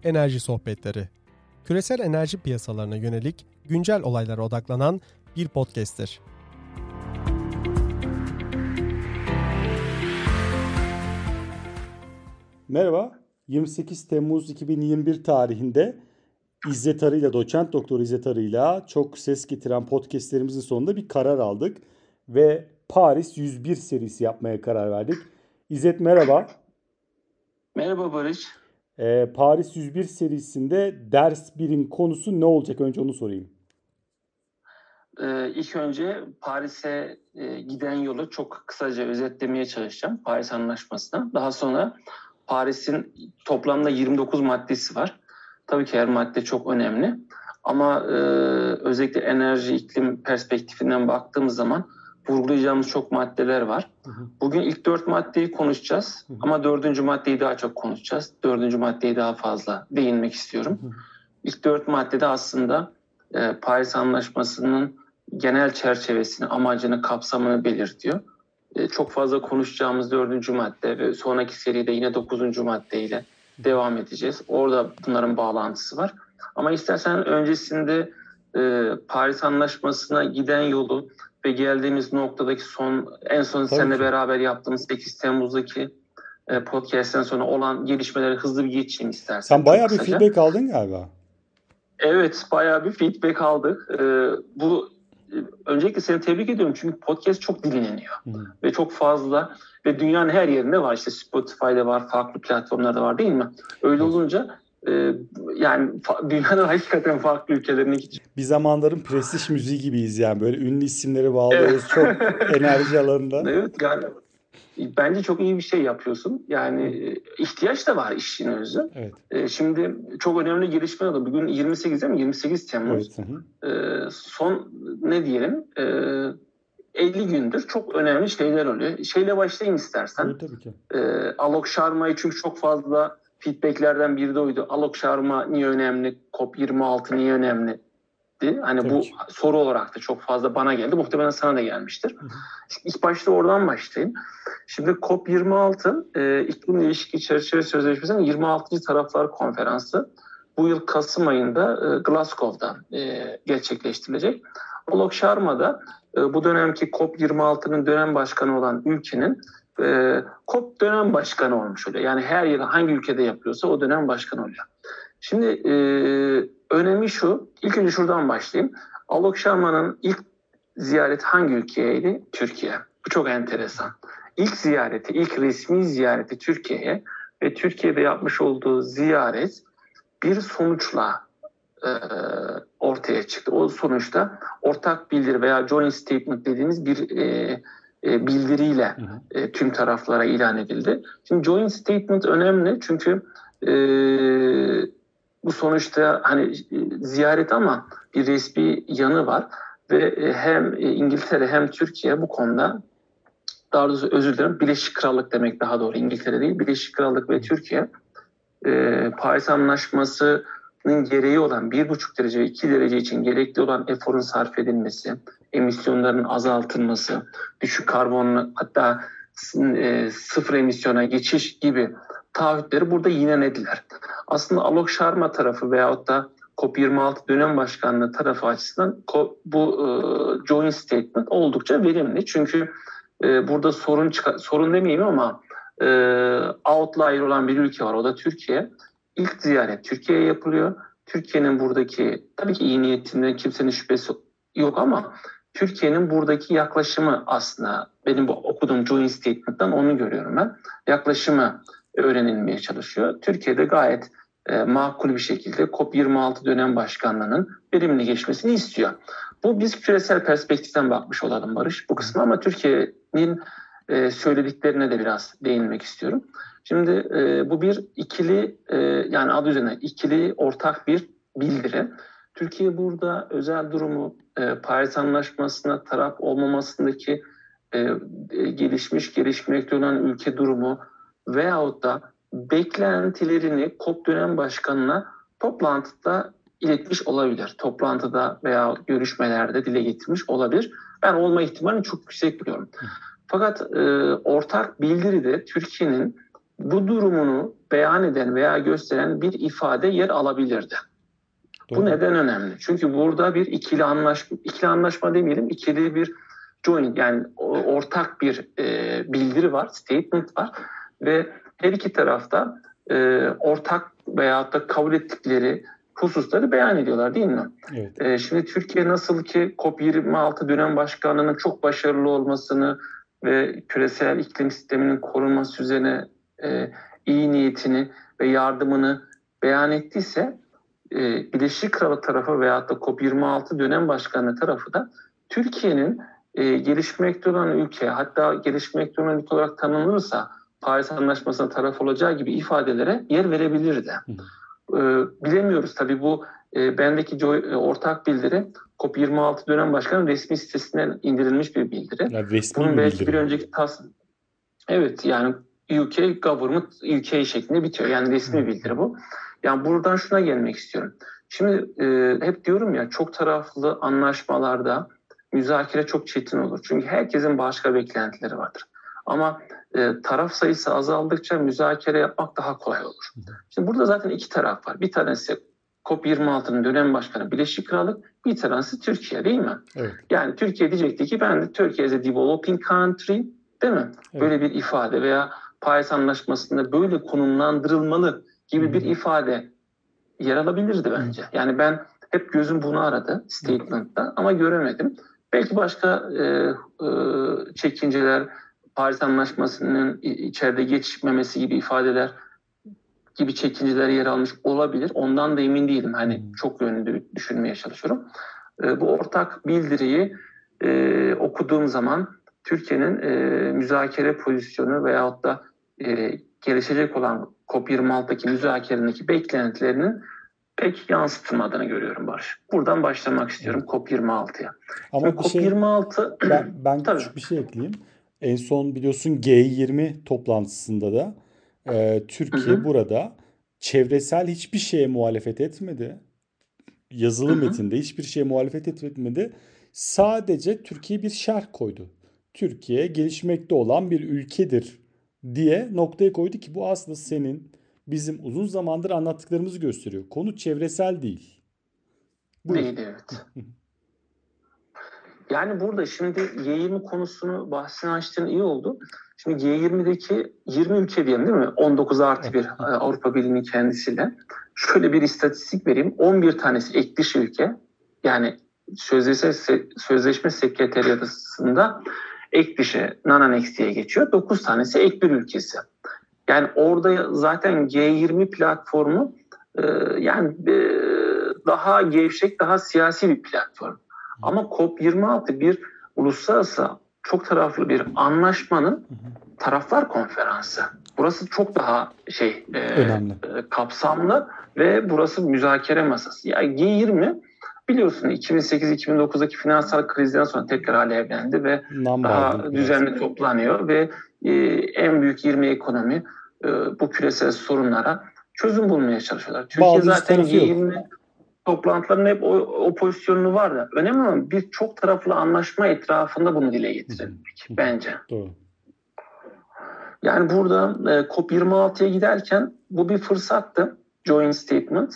Enerji Sohbetleri. Küresel enerji piyasalarına yönelik güncel olaylara odaklanan bir podcast'tir. Merhaba, 28 Temmuz 2021 tarihinde İzzet Arı ile Doçent Doktor İzzet Arı ile çok ses getiren podcastlerimizin sonunda bir karar aldık ve Paris 101 serisi yapmaya karar verdik. İzzet merhaba. Merhaba Barış. Paris 101 serisinde ders 1'in konusu ne olacak? Önce onu sorayım. İlk önce Paris'e giden yolu çok kısaca özetlemeye çalışacağım. Paris Anlaşması'na. Daha sonra Paris'in toplamda 29 maddesi var. Tabii ki her madde çok önemli. Ama özellikle enerji, iklim perspektifinden baktığımız zaman vurgulayacağımız çok maddeler var. Bugün ilk 4 maddeyi konuşacağız. Ama 4. maddeyi daha çok konuşacağız. 4. maddeye daha fazla değinmek istiyorum. İlk 4 maddede aslında Paris Anlaşması'nın genel çerçevesini, amacını, kapsamını belirtiyor. Çok fazla konuşacağımız 4. madde ve sonraki seride yine 9. maddeyle devam edeceğiz. Orada bunların bağlantısı var. Ama istersen öncesinde Paris Anlaşması'na giden yolu ve geldiğimiz noktadaki en son seninle beraber yaptığımız 8 Temmuz'daki podcast'ten sonra olan gelişmeleri hızlı bir geçeyim istersen. Sen bayağı bir feedback aldın galiba. Evet, bayağı bir feedback aldık. Öncelikle seni tebrik ediyorum çünkü podcast çok dinleniyor ve çok fazla ve dünyanın her yerinde var. İşte Spotify'da var, farklı platformlarda var değil mi? Öyle olunca yani dünyanın hakikaten farklı ülkelerine gidiyor. Bir zamanların prestij müziği gibiyiz yani böyle ünlü isimleri bağlıyoruz çok enerji alanında. Evet yani bence çok iyi bir şey yapıyorsun. Yani ihtiyaç da var işin özü. Evet. Şimdi çok önemli gelişme oldu. Bugün 28 değil mi? 28 Temmuz. Evet. Son ne diyelim 50 gündür çok önemli şeyler oluyor. Şeyle başlayayım istersen. Evet, tabii ki. Alok Sharma'yı çünkü çok fazla feedbacklerden biri de oydu. Alok Sharma niye önemli? COP26 niye önemli? Hani tabii bu ki. soru olarak da çok fazla bana geldi. Muhtemelen sana da gelmiştir. İlk başta oradan başlayayım. Şimdi COP26 İklim Değişikliği Çerçeve Sözleşmesi'nin 26. Taraflar Konferansı. Bu yıl Kasım ayında Glasgow'da gerçekleştirilecek. Alok Sharma da bu dönemki COP26'nın dönem başkanı olan ülkenin COP dönem başkanı olmuş oluyor. Yani her yıl hangi ülkede yapıyorsa o dönem başkanı oluyor. Şimdi önemi şu, ilk önce şuradan başlayayım. Alok Sharma'nın ilk ziyareti hangi ülkeydi? Türkiye. Bu çok enteresan. İlk resmi ziyareti Türkiye'ye ve Türkiye'de yapmış olduğu ziyaret bir sonuçla ortaya çıktı. O sonuçta ortak bildiri veya joint statement dediğimiz bir bildiriyle tüm taraflara ilan edildi. Şimdi joint statement önemli çünkü bu sonuçta hani ziyaret ama bir resmi yanı var ve hem İngiltere hem Türkiye bu konuda, daha doğrusu özür dilerim, Birleşik Krallık demek daha doğru, İngiltere değil, Birleşik Krallık ve Türkiye Paris Anlaşması'nın gereği olan 1,5 derece ve 2 derece için gerekli olan eforun sarf edilmesi, emisyonların azaltılması, düşük karbonlu hatta sıfır emisyona geçiş gibi taahhütleri burada yinelediler. Aslında Alok Sharma tarafı veyahut da COP26 dönem başkanlığı tarafı açısından bu joint statement oldukça verimli. Çünkü burada sorun demeyeyim ama outlier olan bir ülke var, o da Türkiye. İlk ziyaret Türkiye'ye yapılıyor. Türkiye'nin buradaki, tabii ki iyi niyetinden kimsenin şüphesi yok ama Türkiye'nin buradaki yaklaşımı aslında benim bu okuduğum joint statement'tan onu görüyorum ben. Yaklaşımı öğrenilmeye çalışıyor. Türkiye'de gayet makul bir şekilde COP26 dönem başkanlığının verimli geçmesini istiyor. Bu biz küresel perspektiften bakmış olalım Barış bu kısmı ama Türkiye'nin söylediklerine de biraz değinmek istiyorum. Şimdi bu bir ikili yani adı üzerine ikili ortak bir bildiri. Türkiye burada özel durumu Paris Anlaşması'na taraf olmamasındaki gelişmekte olan ülke durumu veyahut da beklentilerini COP dönem başkanına toplantıda iletmiş olabilir. Toplantıda veya görüşmelerde dile getirmiş olabilir. Ben olma ihtimalini çok yüksek biliyorum. Fakat ortak bildiride Türkiye'nin bu durumunu beyan eden veya gösteren bir ifade yer alabilirdi. Doğru. Bu neden önemli? Çünkü burada bir ikili anlaşma demeyelim, ikili bir joint, yani ortak bir bildiri var, statement var ve her iki tarafta ortak veyahut da kabul ettikleri hususları beyan ediyorlar, değil mi? Evet. Şimdi Türkiye nasıl ki COP26 dönem başkanlığının çok başarılı olmasını ve küresel iklim sisteminin korunması üzerine iyi niyetini ve yardımını beyan ettiyse, Birleşik Krallık tarafı veyahut da COP26 dönem başkanlığı tarafı da Türkiye'nin gelişmekte olan ülke, hatta gelişmekte olan ülke olarak tanınırsa Paris Anlaşması'na taraf olacağı gibi ifadelere yer verebilirdi. Bilemiyoruz tabii, bu bendeki ortak bildiri COP26 dönem başkanı resmi sitesinden indirilmiş bir bildiri. Yani resmi bunun bir belki bildiri. bir önceki evet, yani UK Government UK şeklinde bitiyor. Yani resmi bildiri bu. Yani buradan şuna gelmek istiyorum. Şimdi hep diyorum ya, çok taraflı anlaşmalarda müzakere çok çetin olur. Çünkü herkesin başka beklentileri vardır. Ama taraf sayısı azaldıkça müzakere yapmak daha kolay olur. Şimdi burada zaten iki taraf var. Bir tanesi COP26'nın dönem başkanı Birleşik Krallık, bir tanesi Türkiye, değil mi? Evet. Yani Türkiye diyecekti ki ben de Türkiye as a developing country, değil mi? Evet. Böyle bir ifade veya Paris Anlaşması'nda böyle konumlandırılmalı gibi bir ifade yer alabilirdi bence. Yani ben hep gözüm bunu aradı statement'ta ama göremedim. Belki başka çekinceler, Paris Anlaşması'nın içeride geçmemesi gibi ifadeler gibi çekinceler yer almış olabilir. Ondan da emin değilim. Hani çok yönlü düşünmeye çalışıyorum. Bu ortak bildiriyi okuduğum zaman Türkiye'nin müzakere pozisyonu veyahut da gelişecek olan COP26'daki müzakerendeki beklentilerinin pek yansıtılmadığını görüyorum Barış. Buradan başlamak istiyorum COP26'ya. Ama şimdi COP26 ben küçük bir şey ekleyeyim. En son biliyorsun G20 toplantısında da Türkiye burada çevresel hiçbir şeye muhalefet etmedi. Yazılı metinde hiçbir şeye muhalefet etmedi. Sadece Türkiye bir şerh koydu. Türkiye gelişmekte olan bir ülkedir diye noktaya koydu ki bu aslında senin bizim uzun zamandır anlattıklarımızı gösteriyor. Konu çevresel değil. Buyur. Değil, evet. Yani burada şimdi G20 konusunu bahsini açtığın iyi oldu. Şimdi G20'deki 20 ülke diyelim, değil mi? 19+1 Avrupa Birliği'nin kendisiyle. Şöyle bir istatistik vereyim. 11 tanesi ek dış ülke. Yani sözleşme sekreteriyasında ek dışı non-annex diye geçiyor. 9 tanesi ek bir ülkesi. Yani orada zaten G20 platformu yani daha gevşek, daha siyasi bir platform. Ama COP26 bir uluslararası çok taraflı bir anlaşmanın taraflar konferansı. Burası çok daha kapsamlı ve burası müzakere masası. Yani G20 biliyorsun 2008-2009'daki finansal krizden sonra tekrar alevlendi ve daha düzenli toplanıyor ve en büyük 20 ekonomi bu küresel sorunlara çözüm bulmaya çalışıyorlar. Türkiye zaten G20 toplantıların hep o pozisyonu var da önemli olan bir çok taraflı anlaşma etrafında bunu dile getirilmek bence. Doğru. Yani burada COP26'ya giderken bu bir fırsattı. Joint statement.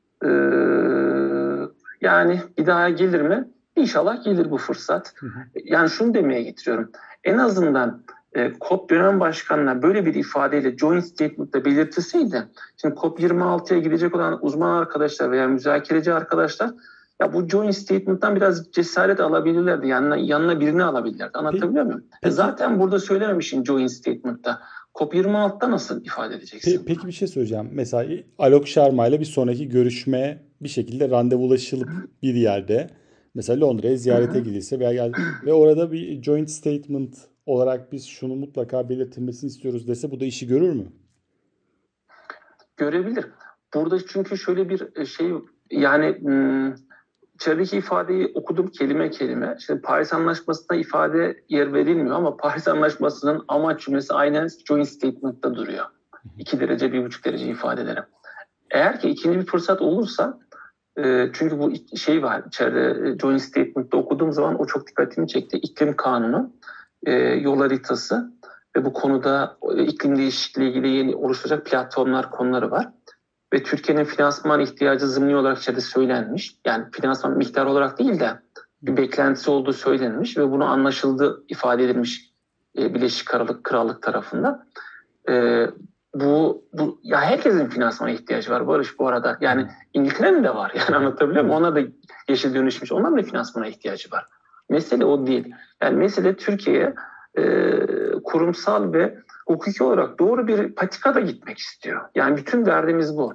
Yani bir daha gelir mi? İnşallah gelir bu fırsat. Yani şunu demeye getiriyorum. En azından COP dönem başkanına böyle bir ifadeyle joint statement'ta belirtilseydi, şimdi COP26'ya gidecek olan uzman arkadaşlar veya müzakereci arkadaşlar ya bu joint statement'tan biraz cesaret alabilirlerdi. Yanına birini alabilirlerdi. Anlatabiliyor muyum? Zaten burada söylememişsin joint statement'ta. COP26'da nasıl ifade edeceksin? Peki bir şey söyleyeceğim. Mesela Alok Sharma ile bir sonraki görüşme bir şekilde randevulaşılıp bir yerde mesela Londra'ya ziyarete gidilse ve orada bir joint statement olarak biz şunu mutlaka belirtilmesini istiyoruz dese bu da işi görür mü? Görebilir. Burada çünkü şöyle bir şey, yani içerideki ifadeyi okudum kelime kelime. Şimdi Paris Anlaşması'na ifade yer verilmiyor ama Paris Anlaşması'nın amaç cümlesi aynen joint statement'ta duruyor. 2 derece, 1,5 derece ifadeleri. Eğer ki ikinci bir fırsat olursa, çünkü bu şey var içeride joint statement'ta okuduğum zaman o çok dikkatimi çekti. İklim kanunu, yol haritası ve bu konuda iklim değişikliği ile ilgili yeni oluşturacak platformlar, konuları var. Ve Türkiye'nin finansman ihtiyacı zımni olarak içeride söylenmiş. Yani finansman miktar olarak değil de bir beklentisi olduğu söylenmiş ve bunu anlaşıldığı ifade edilmiş Birleşik Krallık tarafından. Bu ya herkesin finansmana ihtiyacı var Barış bu arada. Yani İngiltere'nin de var. Yani anlatabiliyor muyum? Onlar da yeşil dönüşmüş. Onların da finansmana ihtiyacı var. Mesele o değil. Yani mesele Türkiye'ye kurumsal ve hukuki olarak doğru bir patikada gitmek istiyor. Yani bütün derdimiz bu.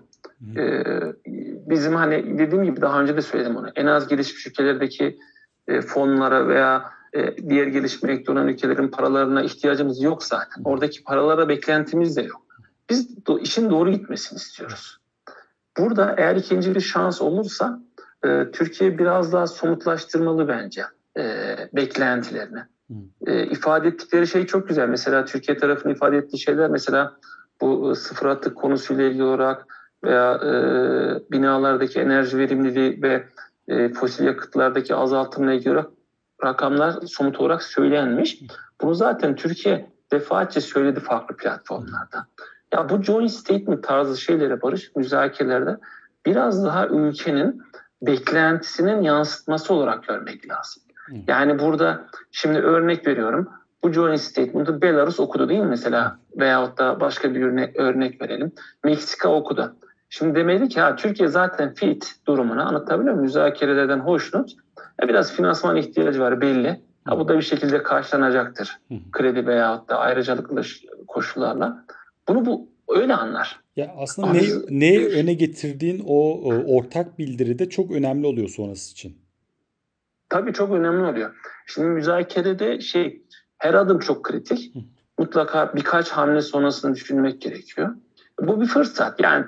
Bizim hani dediğim gibi daha önce de söyledim onu. En az gelişmiş ülkelerdeki fonlara veya diğer gelişmekte olan ülkelerin paralarına ihtiyacımız yok zaten. Oradaki paralara beklentimiz de yok. Biz işin doğru gitmesini istiyoruz. Burada eğer ikinci bir şans olursa Türkiye biraz daha somutlaştırmalı bence beklentilerini. İfade ettikleri şey çok güzel. Mesela Türkiye tarafının ifade ettiği şeyler mesela bu sıfır atık konusuyla ilgili olarak veya binalardaki enerji verimliliği ve fosil yakıtlardaki azaltımla ilgili rakamlar somut olarak söylenmiş. Bunu zaten Türkiye defaatçe söyledi farklı platformlarda. Ya bu joint statement tarzı şeylere Barış müzakerelerde biraz daha ülkenin beklentisinin yansıtması olarak görmek lazım. Yani burada şimdi örnek veriyorum. Bu joint statement'ı Belarus okudu değil mi mesela? Veyahut da başka bir örnek verelim. Meksika okudu. Şimdi demeli ki Türkiye zaten fit durumuna anlatabiliyor muyum? Müzakerelerden hoşnut. Biraz finansman ihtiyacı var belli. Bu da bir şekilde karşılanacaktır. Kredi veyahut da ayrıcalıklı koşullarla. Bu öyle anlar. Ya aslında neyi öne getirdiğin o ortak bildiride çok önemli oluyor sonrası için. Tabii çok önemli oluyor. Şimdi müzakerede her adım çok kritik. Mutlaka birkaç hamle sonrasını düşünmek gerekiyor. Bu bir fırsat. Yani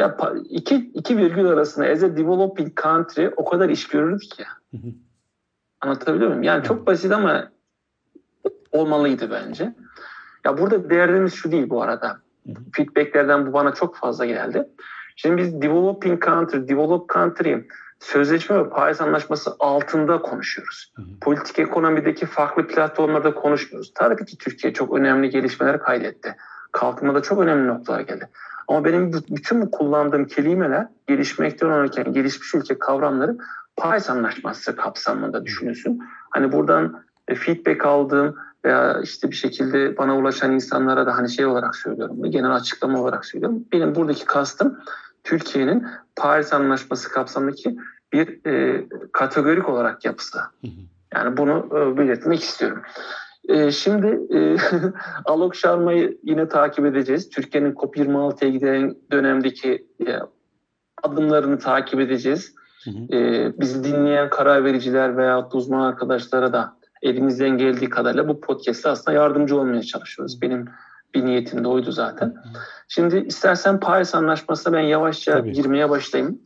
iki virgül arasında as a developing country o kadar iş görürüz ki. Anlatabiliyor muyum? Yani çok basit ama olmalıydı bence. Ya burada derdimiz şu değil bu arada. Feedbacklerden bu bana çok fazla geldi. Şimdi biz developing country sözleşme ve Paris Anlaşması altında konuşuyoruz. Politik ekonomideki farklı platformlarda konuşmuyoruz. Tabii ki Türkiye çok önemli gelişmeler kaydetti. Kalkınmada çok önemli noktalar geldi. Ama benim bütün bu kullandığım kelimeler gelişmekte olanken gelişmiş ülke kavramları Paris Anlaşması kapsamında düşünülsün. Hani buradan feedback aldığım veya bir şekilde bana ulaşan insanlara da olarak söylüyorum. Genel açıklama olarak söylüyorum. Benim buradaki kastım Türkiye'nin Paris Anlaşması kapsamındaki bir kategorik olarak yapısı. Yani bunu belirtmek istiyorum. Şimdi Alok Sharma'yı yine takip edeceğiz. Türkiye'nin COP26'ya giden dönemdeki adımlarını takip edeceğiz. Bizi dinleyen karar vericiler veya uzman arkadaşlara da elimizden geldiği kadarıyla bu podcast'te aslında yardımcı olmaya çalışıyoruz. Benim bir niyetim de oydu zaten. Şimdi istersen Paris Anlaşması'na ben yavaşça girmeye başlayayım.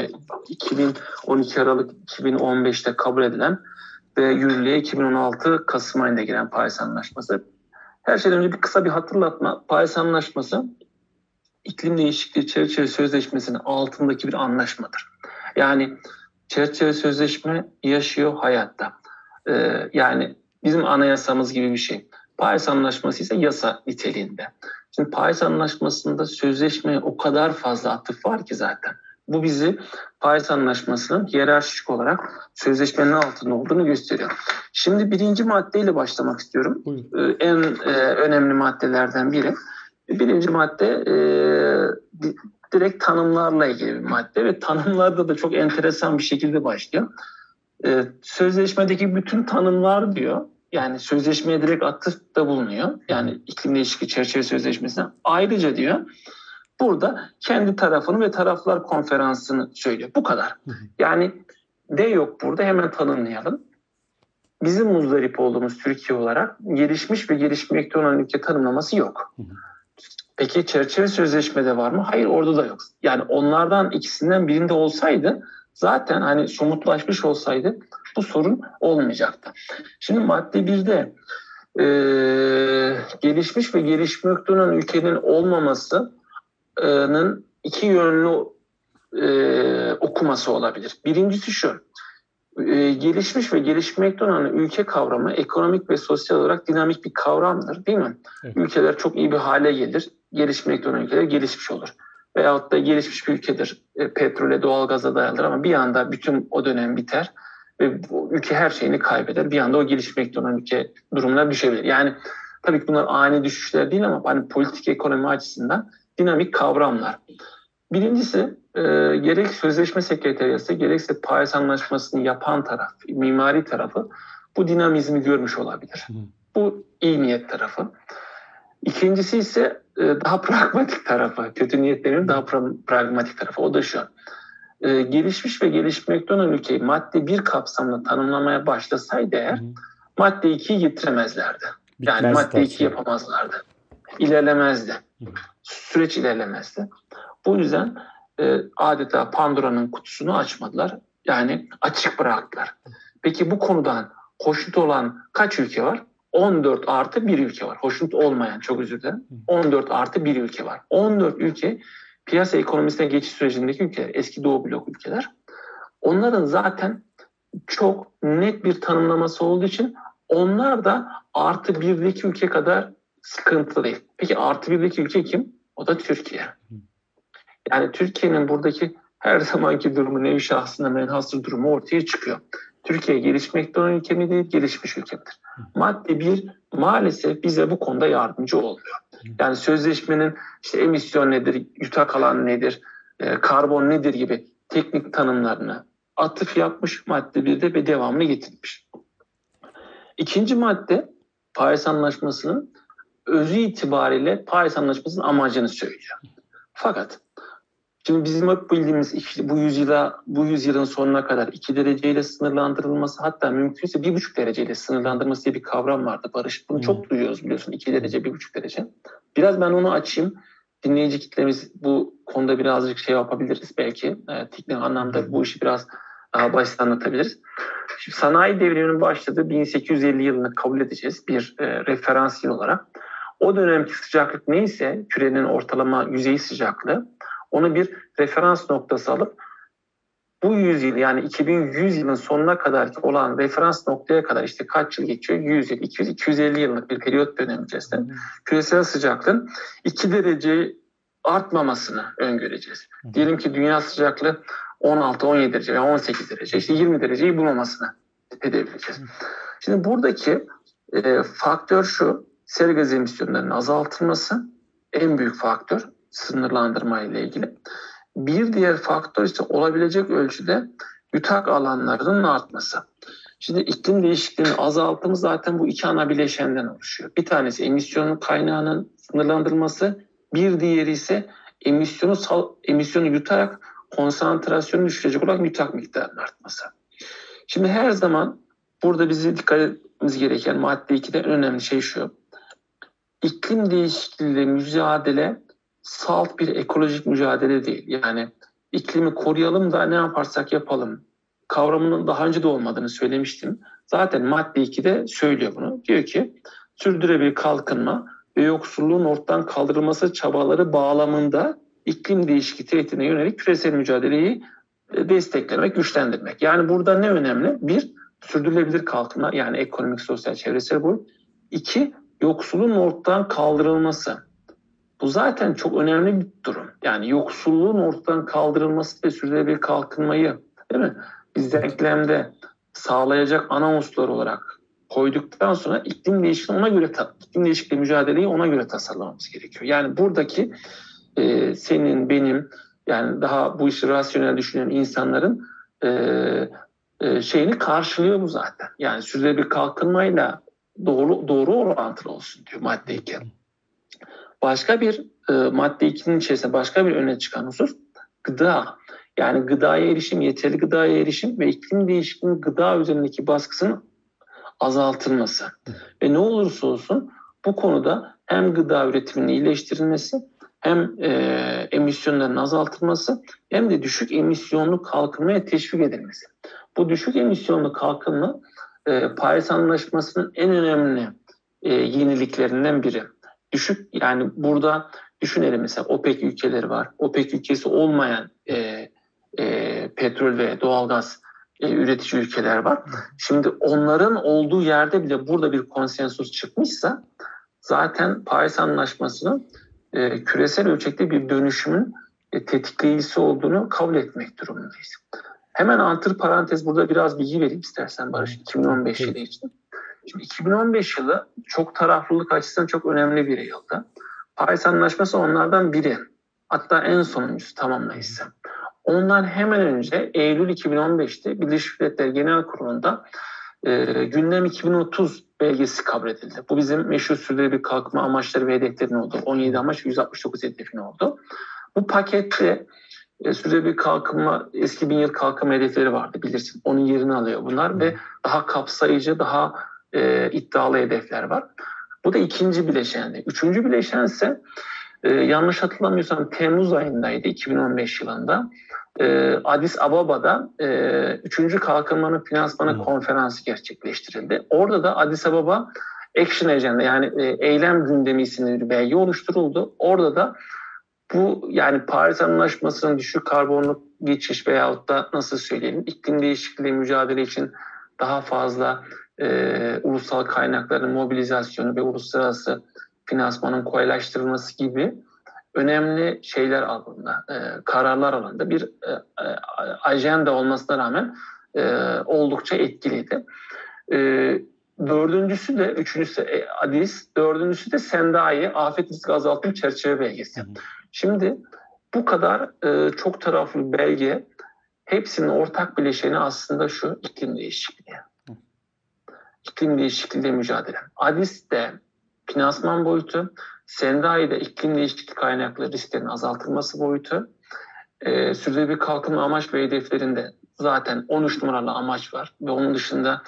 2012 Aralık 2015'te kabul edilen ve yürürlüğe 2016 Kasım ayında giren Paris Anlaşması. Her şeyden önce kısa bir hatırlatma. Paris Anlaşması iklim değişikliği çerçeve sözleşmesinin altındaki bir anlaşmadır. Yani çerçeve sözleşme yaşıyor hayatta. Yani bizim anayasamız gibi bir şey. Paris Anlaşması ise yasa niteliğinde. Şimdi Paris Anlaşması'nda sözleşmeye o kadar fazla atıf var ki zaten. Bu bizi Paris Anlaşması'nın hiyerarşik olarak sözleşmenin altında olduğunu gösteriyor. Şimdi birinci maddeyle başlamak istiyorum. En önemli maddelerden biri. Birinci madde direkt tanımlarla ilgili bir madde ve tanımlarda da çok enteresan bir şekilde başlıyor. Sözleşmedeki bütün tanımlar diyor. Yani sözleşmeye direkt atıfta bulunuyor. Yani iklim değişikliği çerçeve sözleşmesine. Ayrıca diyor burada kendi tarafını ve taraflar konferansını söylüyor. Bu kadar. Yani de yok burada, hemen tanımlayalım. Bizim muzdarip olduğumuz Türkiye olarak gelişmiş ve gelişmekte olan ülke tanımlaması yok. Peki çerçeve sözleşmede var mı? Hayır, orada da yok. Yani onlardan ikisinden birinde olsaydı zaten somutlaşmış olsaydı bu sorun olmayacaktı. Şimdi madde 1'de gelişmiş ve gelişmekte olan ülkenin olmamasının iki yönlü okuması olabilir. Birincisi şu: gelişmiş ve gelişmekte olan ülke kavramı ekonomik ve sosyal olarak dinamik bir kavramdır, değil mi? Evet. Ülkeler çok iyi bir hale gelir, gelişmekte olan ülkeler gelişmiş olur. Veyahut da gelişmiş bir ülkedir, petrole, doğalgaza dayanır ama bir anda bütün o dönem biter ve bu ülke her şeyini kaybeder. Bir anda o gelişmekte olan ülke durumuna düşebilir. Yani tabii ki bunlar ani düşüşler değil ama hani politik ekonomi açısından dinamik kavramlar. Birincisi gerek sözleşme sekreteriyası gerekse Paris Anlaşması'nı yapan taraf, mimari tarafı bu dinamizmi görmüş olabilir. Bu iyi niyet tarafı. İkincisi ise daha pragmatik tarafı, kötü niyet demeyeyim, daha pragmatik tarafı. O da şu: gelişmiş ve gelişmekte olan ülkeyi madde 1 kapsamında tanımlamaya başlasaydı eğer madde 2'yi getiremezlerdi. Yani madde 2 yapamazlardı. İlerlemezdi. Süreç ilerlemezdi. Bu yüzden adeta Pandora'nın kutusunu açmadılar. Yani açık bıraktılar. Peki bu konudan hoşnut olan kaç ülke var? 14 artı 1 ülke var. Hoşnut olmayan, çok özür dilerim. 14 artı 1 ülke var. 14 ülke piyasa ekonomisine geçiş sürecindeki ülkeler, eski Doğu blok ülkeler. Onların zaten çok net bir tanımlaması olduğu için onlar da artı 1'deki ülke kadar sıkıntılı değil. Peki artı 1'deki ülke kim? O da Türkiye. Yani Türkiye'nin buradaki her zamanki durumu, nevi şahsına menhasır durumu ortaya çıkıyor. Türkiye gelişmekte olan ülke mi değil, gelişmiş ülke midir? Madde 1 maalesef bize bu konuda yardımcı olmuyor. Yani sözleşmenin işte emisyon nedir, yutak alan nedir, karbon nedir gibi teknik tanımlarını atıf yapmış madde 1'de ve devamını getirmiş. İkinci madde Paris Anlaşması'nın özü itibariyle Paris Anlaşması'nın amacını söylüyor. Fakat şimdi bizim hep bildiğimiz bu yüzyılın sonuna kadar 2 dereceyle sınırlandırılması, hatta mümkünse 1,5 dereceyle sınırlandırılması diye bir kavram vardı, Barış. Bunu çok duyuyoruz biliyorsun, 2 derece, 1,5 derece. Biraz ben onu açayım. Dinleyici kitlemiz bu konuda birazcık şey yapabiliriz belki. Teknik anlamda bu işi biraz daha basit anlatabiliriz. Şimdi sanayi devriminin başladığı 1850 yılını kabul edeceğiz bir referans yıl olarak. O dönemki sıcaklık neyse, kürenin ortalama yüzey sıcaklığı, onu bir referans noktası alıp bu yüzyıl, yani 2100 yılın sonuna kadar olan referans noktaya kadar işte kaç yıl geçiyor? 100 yıl, 200, 250 yıllık bir periyot dönemi içerisinde küresel sıcaklığın 2 derece artmamasını öngöreceğiz. Diyelim ki dünya sıcaklığı 16-17 derece veya 18 derece, işte 20 dereceyi bulmamasını hedefleyeceğiz. Şimdi buradaki faktör şu: sera gazı emisyonlarının azaltılması en büyük faktör sınırlandırma ile ilgili. Bir diğer faktör ise olabilecek ölçüde yutak alanlarının artması. Şimdi iklim değişikliğinin azaltımı zaten bu iki ana bileşenden oluşuyor. Bir tanesi emisyonun kaynağının sınırlandırılması, bir diğeri ise emisyonu yutarak konsantrasyonu düşürecek olan yutak miktarının artması. Şimdi her zaman burada bizi dikkat etmemiz gereken madde 2'de en önemli şey şu: İklim değişikliğiyle mücadele salt bir ekolojik mücadele değil. Yani iklimi koruyalım da ne yaparsak yapalım kavramının daha önce de olmadığını söylemiştim. Zaten madde 2'de söylüyor bunu. Diyor ki sürdürülebilir kalkınma ve yoksulluğun ortadan kaldırılması çabaları bağlamında iklim değişikliği tehdidine yönelik küresel mücadeleyi desteklemek, güçlendirmek. Yani burada ne önemli? Bir, sürdürülebilir kalkınma, yani ekonomik, sosyal, çevresel boyut. İki, yoksulluğun ortadan kaldırılması. Bu zaten çok önemli bir durum. Yani yoksulluğun ortadan kaldırılması ve sürdürülebilir kalkınmayı, değil mi, biz denklemde sağlayacak ana unsurlar olarak koyduktan sonra iklim değişikliği mücadeleyi ona göre tasarlamamız gerekiyor. Yani buradaki senin, benim, yani daha bu işi rasyonel düşünen insanların şeyini karşılıyor bu zaten. Yani sürdürülebilir kalkınmayla doğru orantılı olsun diyor madde 2. Başka bir madde 2'nin içerisinde başka bir öne çıkan husus gıda. Yani gıdaya erişim, yeterli gıdaya erişim ve iklim değişikliğinin gıda üzerindeki baskısının azaltılması. Ve ne olursa olsun bu konuda hem gıda üretiminin iyileştirilmesi, hem emisyonların azaltılması, hem de düşük emisyonlu kalkınmaya teşvik edilmesi. Bu düşük emisyonlu kalkınma Paris Anlaşması'nın en önemli yeniliklerinden biri. Düşük, yani burada düşünelim, mesela OPEC ülkeleri var. OPEC ülkesi olmayan petrol ve doğalgaz üretici ülkeler var. Şimdi onların olduğu yerde bile burada bir konsensus çıkmışsa zaten Paris Anlaşması'nın küresel ölçekte bir dönüşümün tetikleyicisi olduğunu kabul etmek durumundayız. Hemen antiparantez burada biraz bilgi vereyim istersen Barış, 2015 yılı için. Şimdi 2015 yılı çok taraflılık açısından çok önemli bir yıldı. Paris Anlaşması onlardan biri. Hatta en sonuncusu tamamlayıcısı. Ondan hemen önce Eylül 2015'te Birleşmiş Milletler Genel Kurulu'nda Gündem 2030 belgesi kabul edildi. Bu bizim meşhur sürdürülebilir kalkınma amaçları ve hedeflerinin oldu. 17 amaç 169 hedefinin oldu. Bu pakette sürdürülebilir kalkınma, eski 1000 yıl kalkınma hedefleri vardı bilirsin. Onun yerini alıyor bunlar ve daha kapsayıcı, daha iddialı hedefler var. Bu da ikinci bileşendi. Üçüncü bileşen ise yanlış hatırlamıyorsam Temmuz ayındaydı 2015 yılında. Addis Ababa'da 3. Kalkınmanın Finansmanı konferansı gerçekleştirildi. Orada da Addis Ababa Action Agenda yani eylem gündemi isimli bir belge oluşturuldu. Orada da bu yani Paris Anlaşması'nın düşük karbonlu geçiş veyahut da nasıl söyleyelim iklim değişikliği mücadele için daha fazla ulusal kaynakların mobilizasyonu ve uluslararası finansmanın kolaylaştırılması gibi önemli şeyler alındı, kararlar alındı. Bir ajanda olmasına rağmen oldukça etkiliydi. Dördüncüsü de, üçüncüsü Addis, dördüncüsü de Sendai, afet riski azaltım çerçeve belgesi. Şimdi bu kadar çok taraflı belge, hepsinin ortak bileşeni aslında şu iklim değişikliği. İklim değişikliğiyle mücadele. Addis'te finansman boyutu, Sendai'de iklim değişikliği kaynaklı risklerin azaltılması boyutu, sürdürülebilir kalkınma amaç ve hedeflerinde zaten 13 numaralı amaç var ve onun dışında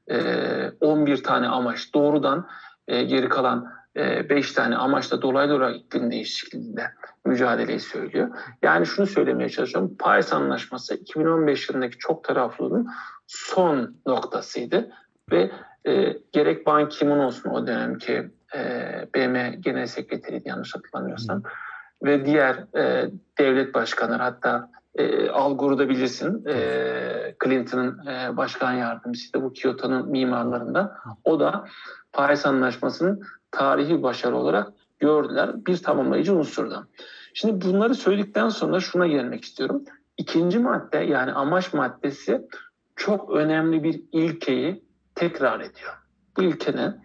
11 tane amaç doğrudan geri kalan 5 tane amaçla dolaylı olarak iklim değişikliğiyle mücadeleyi söylüyor. Yani şunu söylemeye çalışıyorum. Paris Anlaşması 2015 yılındaki çok taraflılığın son noktasıydı ve gerek Ban Ki-moon olsun o dönemki BM Genel Sekreteriydi yanlış hatırlamıyorsam ve diğer devlet başkanları hatta Al Gore'u da bilirsin Clinton'ın başkan yardımcısı bu Kyoto'nun mimarlarında o da Paris Anlaşması'nın tarihi başarı olarak gördüler bir tamamlayıcı unsurdan. Şimdi bunları söyledikten sonra şuna gelmek istiyorum. İkinci madde yani amaç maddesi çok önemli bir ilkeyi tekrar ediyor. Bu ilke ne?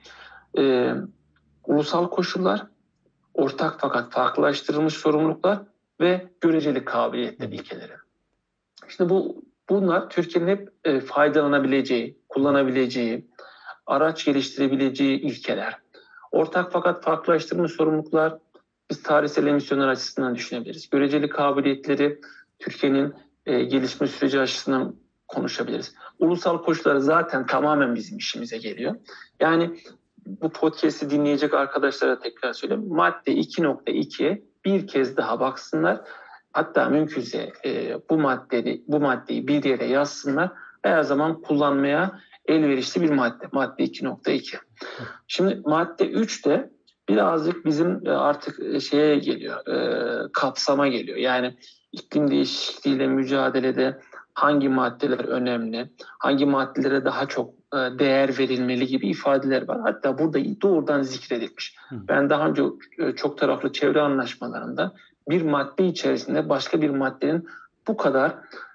Ulusal koşullar, ortak fakat farklılaştırılmış sorumluluklar ve göreceli kabiliyetler ilkeleri. İşte bunlar Türkiye'nin hep faydalanabileceği, kullanabileceği, araç geliştirebileceği ilkeler. Ortak fakat farklılaştırılmış sorumluluklar biz tarihsel emisyonlar açısından düşünebiliriz. Göreceli kabiliyetleri Türkiye'nin gelişme süreci açısından konuşabiliriz. Ulusal koşullar zaten tamamen bizim işimize geliyor. Yani bu podcast'i dinleyecek arkadaşlara tekrar söyleyeyim. Madde 2.2'ye bir kez daha baksınlar. Hatta mümkünse bu maddeyi bir yere yazsınlar. Her zaman kullanmaya elverişli bir madde. Madde 2.2. Şimdi madde 3 de birazcık bizim artık şeye geliyor, kapsama geliyor. Yani iklim değişikliğiyle mücadelede hangi maddeler önemli, hangi maddelere daha çok değer verilmeli gibi ifadeler var. Hatta burada doğrudan zikredilmiş. Ben daha önce çok taraflı çevre anlaşmalarında bir madde içerisinde başka bir maddenin bu kadar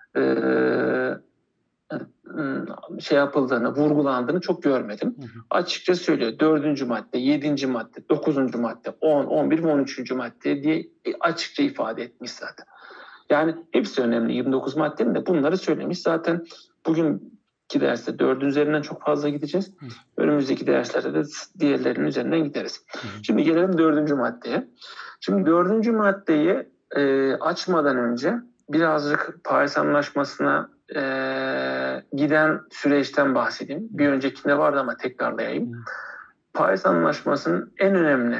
şey yapıldığını, vurgulandığını çok görmedim. Açıkça söylüyor. 4. madde, 7. madde, 9. madde, 10, 11 ve 13. madde diye açıkça ifade etmiş zaten. Yani hepsi önemli. 29 maddenin de bunları söylemiş. Zaten bugünkü derste 4'ün üzerinden çok fazla gideceğiz. Önümüzdeki derslerde de diğerlerinin üzerinden gideriz. Şimdi gelelim 4. maddeye. Şimdi 4. maddeyi açmadan önce birazcık Paris Anlaşması'na giden süreçten bahsedeyim. Bir öncekinde vardı ama tekrarlayayım. Paris Anlaşması'nın en önemli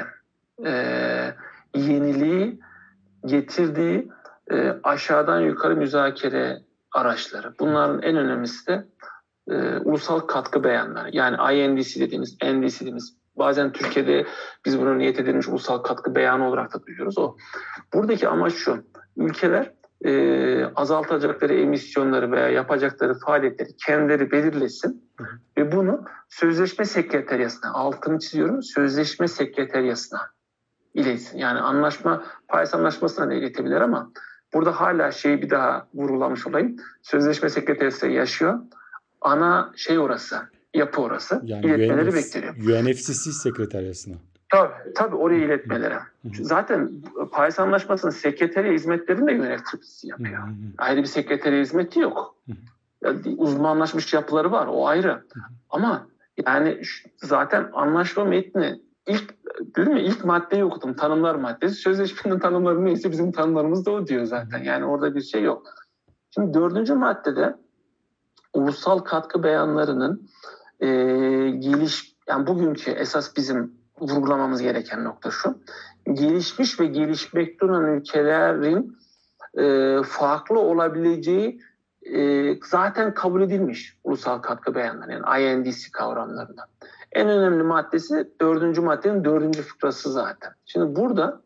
yeniliği getirdiği aşağıdan yukarı müzakere araçları. Bunların en önemlisi de ulusal katkı beyanları. Yani INDC dediğimiz, NDC dediğimiz, bazen Türkiye'de biz bunu niyet edilmiş ulusal katkı beyanı olarak da duyuyoruz. Buradaki amaç şu, ülkeler azaltacakları emisyonları veya yapacakları faaliyetleri kendileri belirlesin ve bunu sözleşme sekreteryasına, altını çiziyorum, sözleşme sekreteryasına iletsin. Yani Paris Anlaşması'na da iletebilir ama burada hala şeyi bir daha vurgulamış olayım. Sözleşme sekreteryası yaşıyor. Ana orası, yapı orası. Yani İletmeleri bekleniyor. UNFCCC sekreteryasına. Tabii oraya iletmeleri. Zaten Paris Anlaşması'nın sekreterya hizmetlerini de UNFCCC yapıyor. Ayrı bir sekreterya hizmeti yok. Uzmanlaşmış yapıları var, o ayrı. Ama yani zaten anlaşma metni ilk maddeyi okudum, tanımlar maddesi. Sözleşmenin tanımları neyse bizim tanımlarımız da o diyor zaten. Yani orada bir şey yok. Şimdi 4. maddede ulusal katkı beyanlarının yani bugünkü esas bizim vurgulamamız gereken nokta şu. Gelişmiş ve gelişmekte olan ülkelerin farklı olabileceği zaten kabul edilmiş ulusal katkı beyanları, yani INDC kavramlarında. En önemli maddesi 4. maddenin 4. fıkrası zaten. Şimdi burada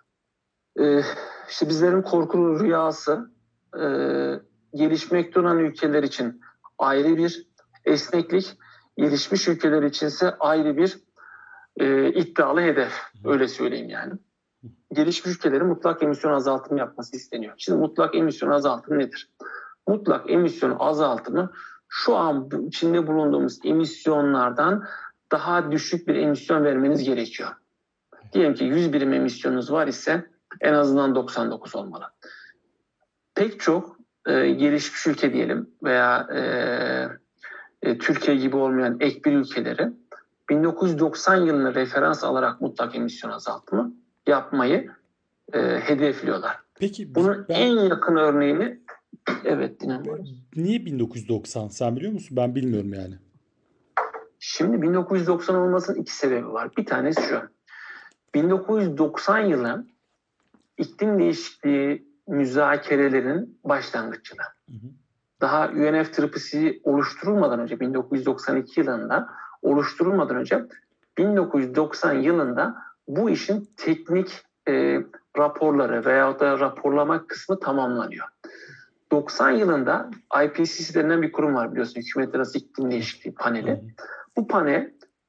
işte bizlerin korkulu rüyası gelişmekte olan ülkeler için ayrı bir esneklik, gelişmiş ülkeler içinse ayrı bir iddialı hedef. Öyle söyleyeyim yani. Gelişmiş ülkelerin mutlak emisyon azaltımı yapması isteniyor. Şimdi mutlak emisyon azaltımı nedir? Mutlak emisyon azaltımı şu an içinde bulunduğumuz emisyonlardan daha düşük bir emisyon vermeniz gerekiyor. Diyelim ki 100 birim emisyonunuz var ise en azından 99 olmalı. Pek çok gelişmiş ülke diyelim veya Türkiye gibi olmayan ek bir ülkeleri 1990 yılını referans alarak mutlak emisyon azaltımı yapmayı hedefliyorlar. Peki bunun en yakın örneğini dinliyorum. Niye 1990? Sen biliyor musun? Ben bilmiyorum yani. Şimdi 1990 olmasının 2 sebebi var. Bir tanesi şu. 1990 yılı iklim değişikliği müzakerelerinin başlangıcı. Daha UNFCCC oluşturulmadan önce 1992 yılında oluşturulmadan önce 1990 yılında bu işin teknik raporları veyahut da raporlama kısmı tamamlanıyor. 90 yılında IPCC denilen bir kurum var biliyorsun. Hükümetler Arası İklim Değişikliği Paneli. Bu panel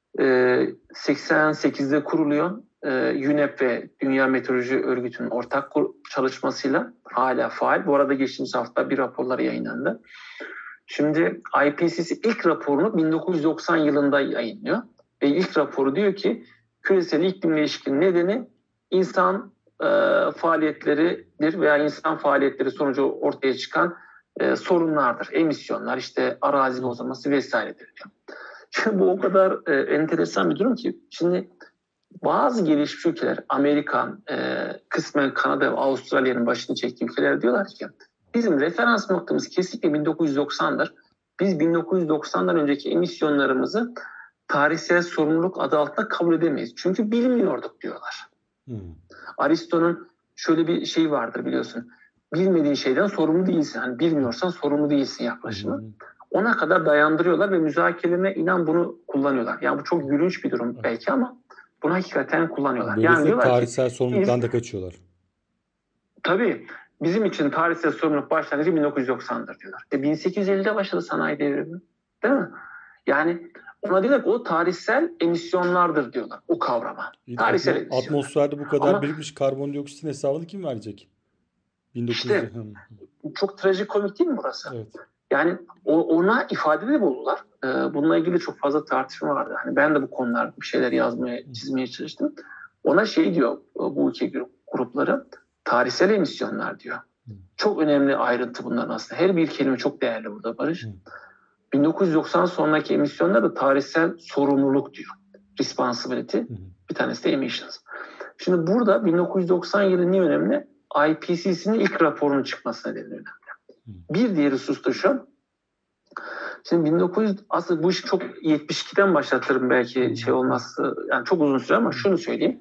88'de kuruluyor. UNEP ve Dünya Meteoroloji Örgütü'nün ortak çalışmasıyla hala faal. Bu arada geçtiğimiz hafta bir raporları yayınlandı. Şimdi IPCC ilk raporunu 1990 yılında yayınlıyor. Ve ilk raporu diyor ki küresel iklim değişikliğinin nedeni insan faaliyetleridir veya insan faaliyetleri sonucu ortaya çıkan sorunlardır. Emisyonlar, işte arazi bozulması vesairedir diyor. Şimdi bu o kadar enteresan bir durum ki şimdi bazı gelişmiş ülkeler, Amerika, kısmen Kanada ve Avustralya'nın başını çektiği ülkeler diyorlar ki bizim referans noktamız kesinlikle 1990'dır. Biz 1990'dan önceki emisyonlarımızı tarihsel sorumluluk adı altında kabul edemeyiz. Çünkü bilmiyorduk diyorlar. Aristo'nun şöyle bir şey vardır biliyorsun. Bilmediğin şeyden sorumlu değilsin. Hani bilmiyorsan sorumlu değilsin yaklaşımı. Ona kadar dayandırıyorlar ve müzakerelerine inan bunu kullanıyorlar. Yani bu çok gülünç bir durum belki ama bunu hakikaten kullanıyorlar. Yani tarihsel sorumluluktan da kaçıyorlar. Tabii. Bizim için tarihsel sorumluluk başlangıcı 1990'dır diyorlar. 1850'de başladı sanayi devrimi. Değil mi? Yani ona diyorlar ki o tarihsel emisyonlardır diyorlar o kavrama. Tarihsel emisyonlar. Atmosferde bu kadar birikmiş karbondioksitin hesabını kim verecek? İşte çok trajikomik değil mi burası? Evet. Yani ona ifadede buldular. Bununla ilgili çok fazla tartışma vardı. Hani ben de bu konularda bir şeyler yazmaya, çizmeye çalıştım. Ona diyor bu ülke grupları tarihsel emisyonlar diyor. Çok önemli ayrıntı bunların aslında. Her bir kelime çok değerli burada Barış. 1990 sonraki emisyonlar da tarihsel sorumluluk diyor. Responsibility. Bir tanesi de emissions. Şimdi burada 1990 yılı niye önemli? IPCC'nin ilk raporunun çıkması nedeniyle önemli. Bir diğeri husus da şu. Şimdi aslında bu işi çok 72'den başlatırım belki olmazsa yani çok uzun süre ama şunu söyleyeyim.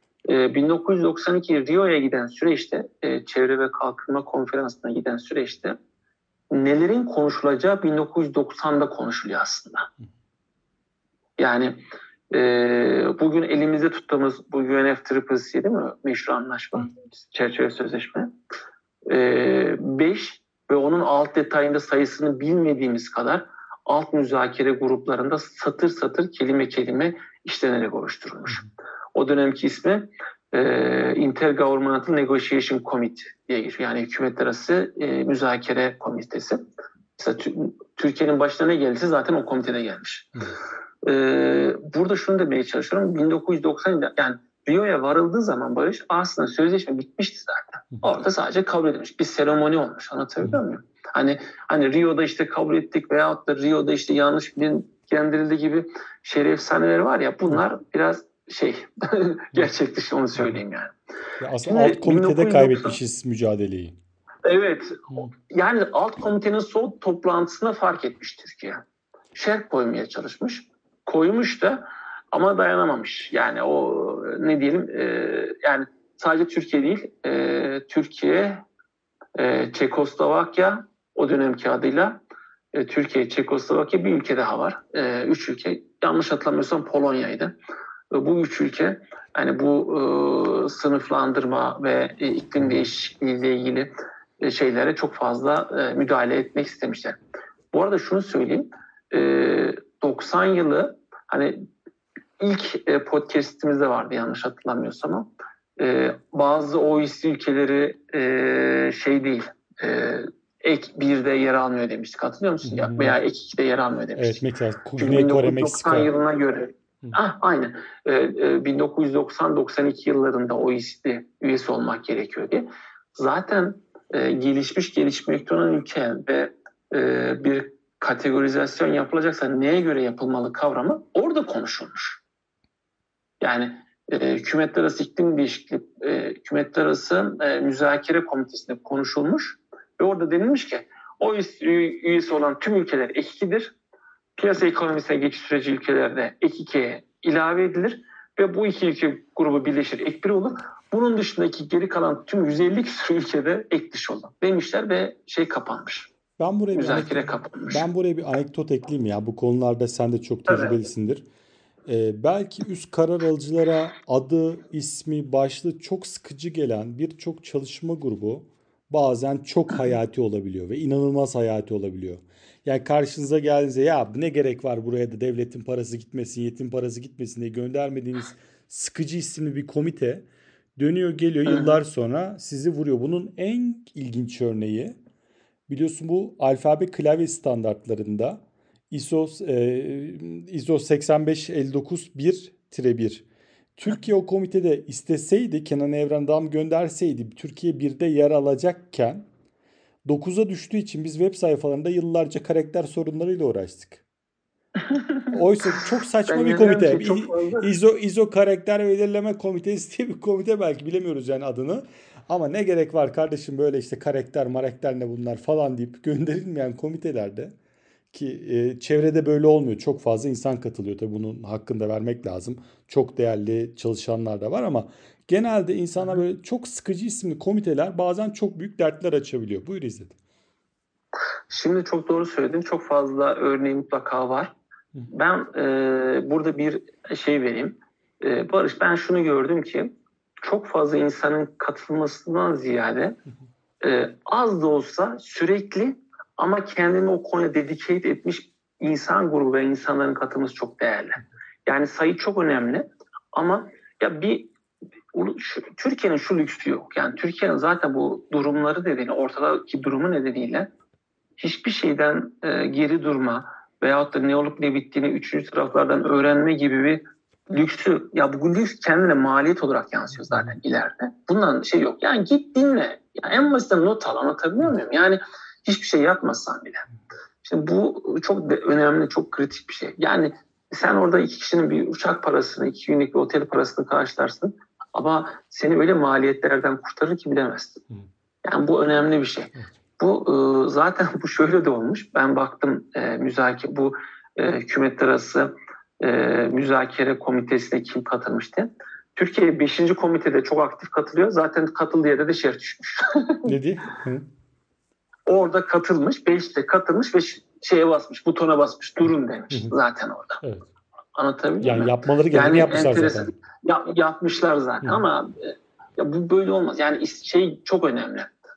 1992 Rio'ya giden süreçte Çevre ve Kalkınma Konferansı'na giden süreçte nelerin konuşulacağı 1990'da konuşuluyor aslında. Yani bugün elimizde tuttuğumuz bu UNFCCC değil mi? Meşru anlaşma, çerçeve sözleşme. 5 ve onun alt detayında sayısını bilmediğimiz kadar alt müzakere gruplarında satır satır kelime kelime işlenerek oluşturulmuş. O dönemki ismi Intergovernmental Negotiation Committee diye geçiyor. Yani hükümetler arası müzakere komitesi. Mesela Türkiye'nin başına ne geldiyse zaten o komitede gelmiş. Burada şunu demeye çalışıyorum. 1990 yani Rio'ya varıldığı zaman Barış aslında sözleşme bitmişti zaten. Orada sadece kabul edilmiş. Bir seremoni olmuş. Anlatabiliyor muyum? Hani Rio'da işte kabul ettik veyahut da Rio'da işte yanlış bilindirildi gibi şeref efsaneleri var ya, bunlar biraz gerçek dışı, onu söyleyeyim yani. Ya aslında alt komitede kaybetmişiz mücadeleyi. Evet. Yani alt komitenin son toplantısında fark etmiş Türkiye. Şerh koymaya çalışmış. Koymuş da ama dayanamamış. Yani o ne diyelim yani sadece Türkiye değil, Türkiye, Çekoslovakya, o dönemki adıyla Türkiye, Çekoslovakya, bir ülke daha var. 3 ülke. Yanlış hatırlamıyorsam Polonya'ydı. Bu 3 ülke hani bu sınıflandırma ve iklim değişikliği ile ilgili şeylere çok fazla müdahale etmek istemişler. Bu arada şunu söyleyeyim. 90 yılı hani ilk podcast'imizde vardı yanlış hatırlamıyorsam. Bazı OECD ülkeleri değil, ek 1'de yer almıyor demiştik. Hatırlıyor musun? Veya ek 2'de yer almıyor demiştik. Evet, mesela Güney Kore, Meksika. 1990 yılına göre. Aynen. 1990-92 yıllarında OECD üyesi olmak gerekiyor diye. Zaten gelişmekte olan ülke ve bir kategorizasyon yapılacaksa neye göre yapılmalı kavramı orada konuşulmuş. Yani hükümetler arası iklim değişikliği, hükümetler arası müzakere komitesinde konuşulmuş ve orada denilmiş ki OECD üyesi olan tüm ülkeler ek 2'dir. Piyasa ekonomisine geçiş süreci ülkelerde ek 2'ye ilave edilir ve bu iki ülke grubu birleşir, ek 1 olur. Bunun dışındaki geri kalan tüm 150 küsur ülkede ek dışı olur demişler ve kapanmış. Ben buraya bir anekdot ekleyeyim ya. Bu konularda sen de çok tecrübelisindir. Belki üst karar alıcılara adı, ismi, başlığı çok sıkıcı gelen birçok çalışma grubu bazen çok hayati olabiliyor ve inanılmaz hayati olabiliyor. Yani karşınıza geldiğinizde ya ne gerek var buraya da devletin parası gitmesin, yetim parası gitmesin diye göndermediğiniz sıkıcı isimli bir komite dönüyor geliyor yıllar sonra sizi vuruyor. Bunun en ilginç örneği, biliyorsun, bu alfabe klavye standartlarında ISO 8559-1-1. Türkiye o komitede isteseydi, Kenan Evren gönderseydi Türkiye 1'de yer alacakken 9'a düştüğü için biz web sayfalarında yıllarca karakter sorunlarıyla uğraştık. Oysa çok saçma bir komite. ISO karakter belirleme komitesi diye bir komite, belki bilemiyoruz yani adını. Ama ne gerek var kardeşim böyle işte karakter ne bunlar falan deyip gönderilmeyen komitelerde, ki çevrede böyle olmuyor. Çok fazla insan katılıyor. Tabii bunun hakkını da vermek lazım. Çok değerli çalışanlar da var ama genelde insanlar böyle çok sıkıcı isimli komiteler bazen çok büyük dertler açabiliyor. Buyur İzzet. Şimdi çok doğru söyledin. Çok fazla örneği mutlaka var. Ben burada bir vereyim. Barış, ben şunu gördüm ki çok fazla insanın katılmasından ziyade az da olsa sürekli ama kendini o konuya dedicate etmiş insan grubu ve insanların katılması çok değerli. Yani sayı çok önemli ama ya Türkiye'nin şu lüksü yok. Yani Türkiye'nin zaten bu durumları nedeniyle, ortadaki durumu nedeniyle hiçbir şeyden geri durma veyahut da ne olup ne bittiğini üçüncü taraflardan öğrenme gibi bir lüksü, ya bu lüks kendine maliyet olarak yansıyor zaten ileride. Bundan yok. Yani git dinle. Yani en basitten not al, anlatabiliyor muyum? Yani hiçbir şey yapmazsan bile. Şimdi bu çok önemli, çok kritik bir şey. Yani sen orada 2 kişinin bir uçak parasını, 2 günlük bir otel parasını karşılarsın ama seni öyle maliyetlerden kurtarır ki bilemezsin. Yani bu önemli bir şey. Bu zaten bu şöyle de olmuş. Ben baktım hükümetler arası müzakere komitesine kim katılmıştı? Türkiye 5. komitede çok aktif katılıyor. Zaten katıldığı yerde de şerh düşmüş. Ne diye? Orada katılmış, 5'te katılmış ve butona basmış, durun demiş zaten orada. Evet. Anlatabiliyor muyum? Yani yapmaları gerekeni yapmışlar zaten. Yapmışlar zaten ama ya bu böyle olmaz. Yani çok önemli.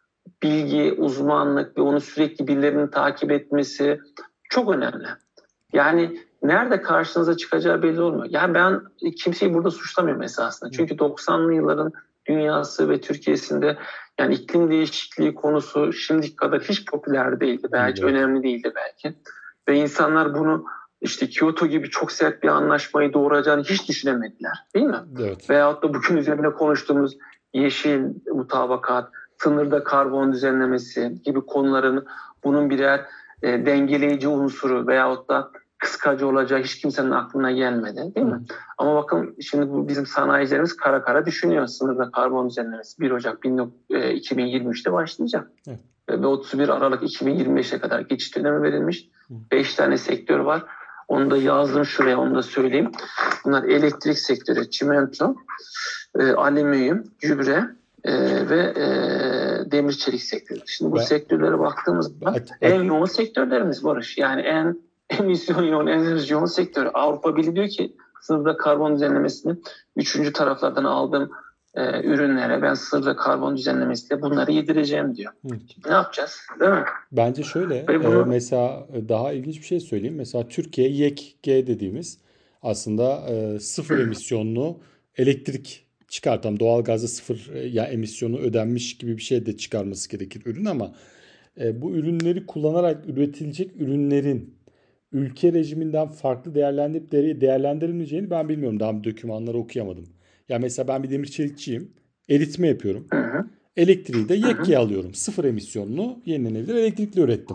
bilgi, uzmanlık ve onu sürekli birilerinin takip etmesi çok önemli. Yani nerede karşınıza çıkacağı belli olmuyor. Yani ben kimseyi burada suçlamıyorum esasında. Çünkü 90'lı yılların dünyası ve Türkiye'sinde yani iklim değişikliği konusu şimdiki kadar hiç popüler değildi. Belki önemli değildi belki. Ve insanlar bunu işte Kyoto gibi çok sert bir anlaşmayı doğuracağını hiç düşünemediler. Değil mi? Evet. Veyahut da bugün üzerine konuştuğumuz yeşil mutabakat, sınırda karbon düzenlemesi gibi konuların bunun birer dengeleyici unsuru veyahut da kıskacı olacağı hiç kimsenin aklına gelmedi. Değil mi? Ama bakın şimdi bu bizim sanayicilerimiz kara kara düşünüyor. Sınırda karbon düzenlemesi 1 Ocak 2023'te başlayacak. Evet. Ve 31 Aralık 2025'e kadar geçiş dönemi verilmiş. 5 tane sektör var. Onu da yazdım şuraya, onu da söyleyeyim. Bunlar elektrik sektörü, çimento, alüminyum, gübre ve demir çelik sektörü. Şimdi bu sektörlere baktığımızda en yoğun sektörlerimiz Barış. Yani en emisyon yoğun, enerji yoğun sektör. Avrupa Birliği diyor ki sınırda karbon düzenlemesini 3. taraflardan aldığım ürünlere ben sınırda karbon düzenlemesiyle bunları yedireceğim diyor. Ne yapacağız? Değil mi? Bence şöyle mesela daha ilginç bir şey söyleyeyim. Mesela Türkiye YEK dediğimiz aslında sıfır emisyonlu elektrik çıkartan, doğalgazda sıfır emisyonu ödenmiş gibi bir şey de çıkarması gerekir ürün ama bu ürünleri kullanarak üretilecek ürünlerin ülke rejiminden farklı değerlendirilmeyeceğini ben bilmiyorum. Daha dokümanları okuyamadım. Ya mesela ben bir demir çelikçiyim. Eritme yapıyorum. Elektriği de YEK'e alıyorum. Sıfır emisyonlu yenilenebilir elektrikli ürettim.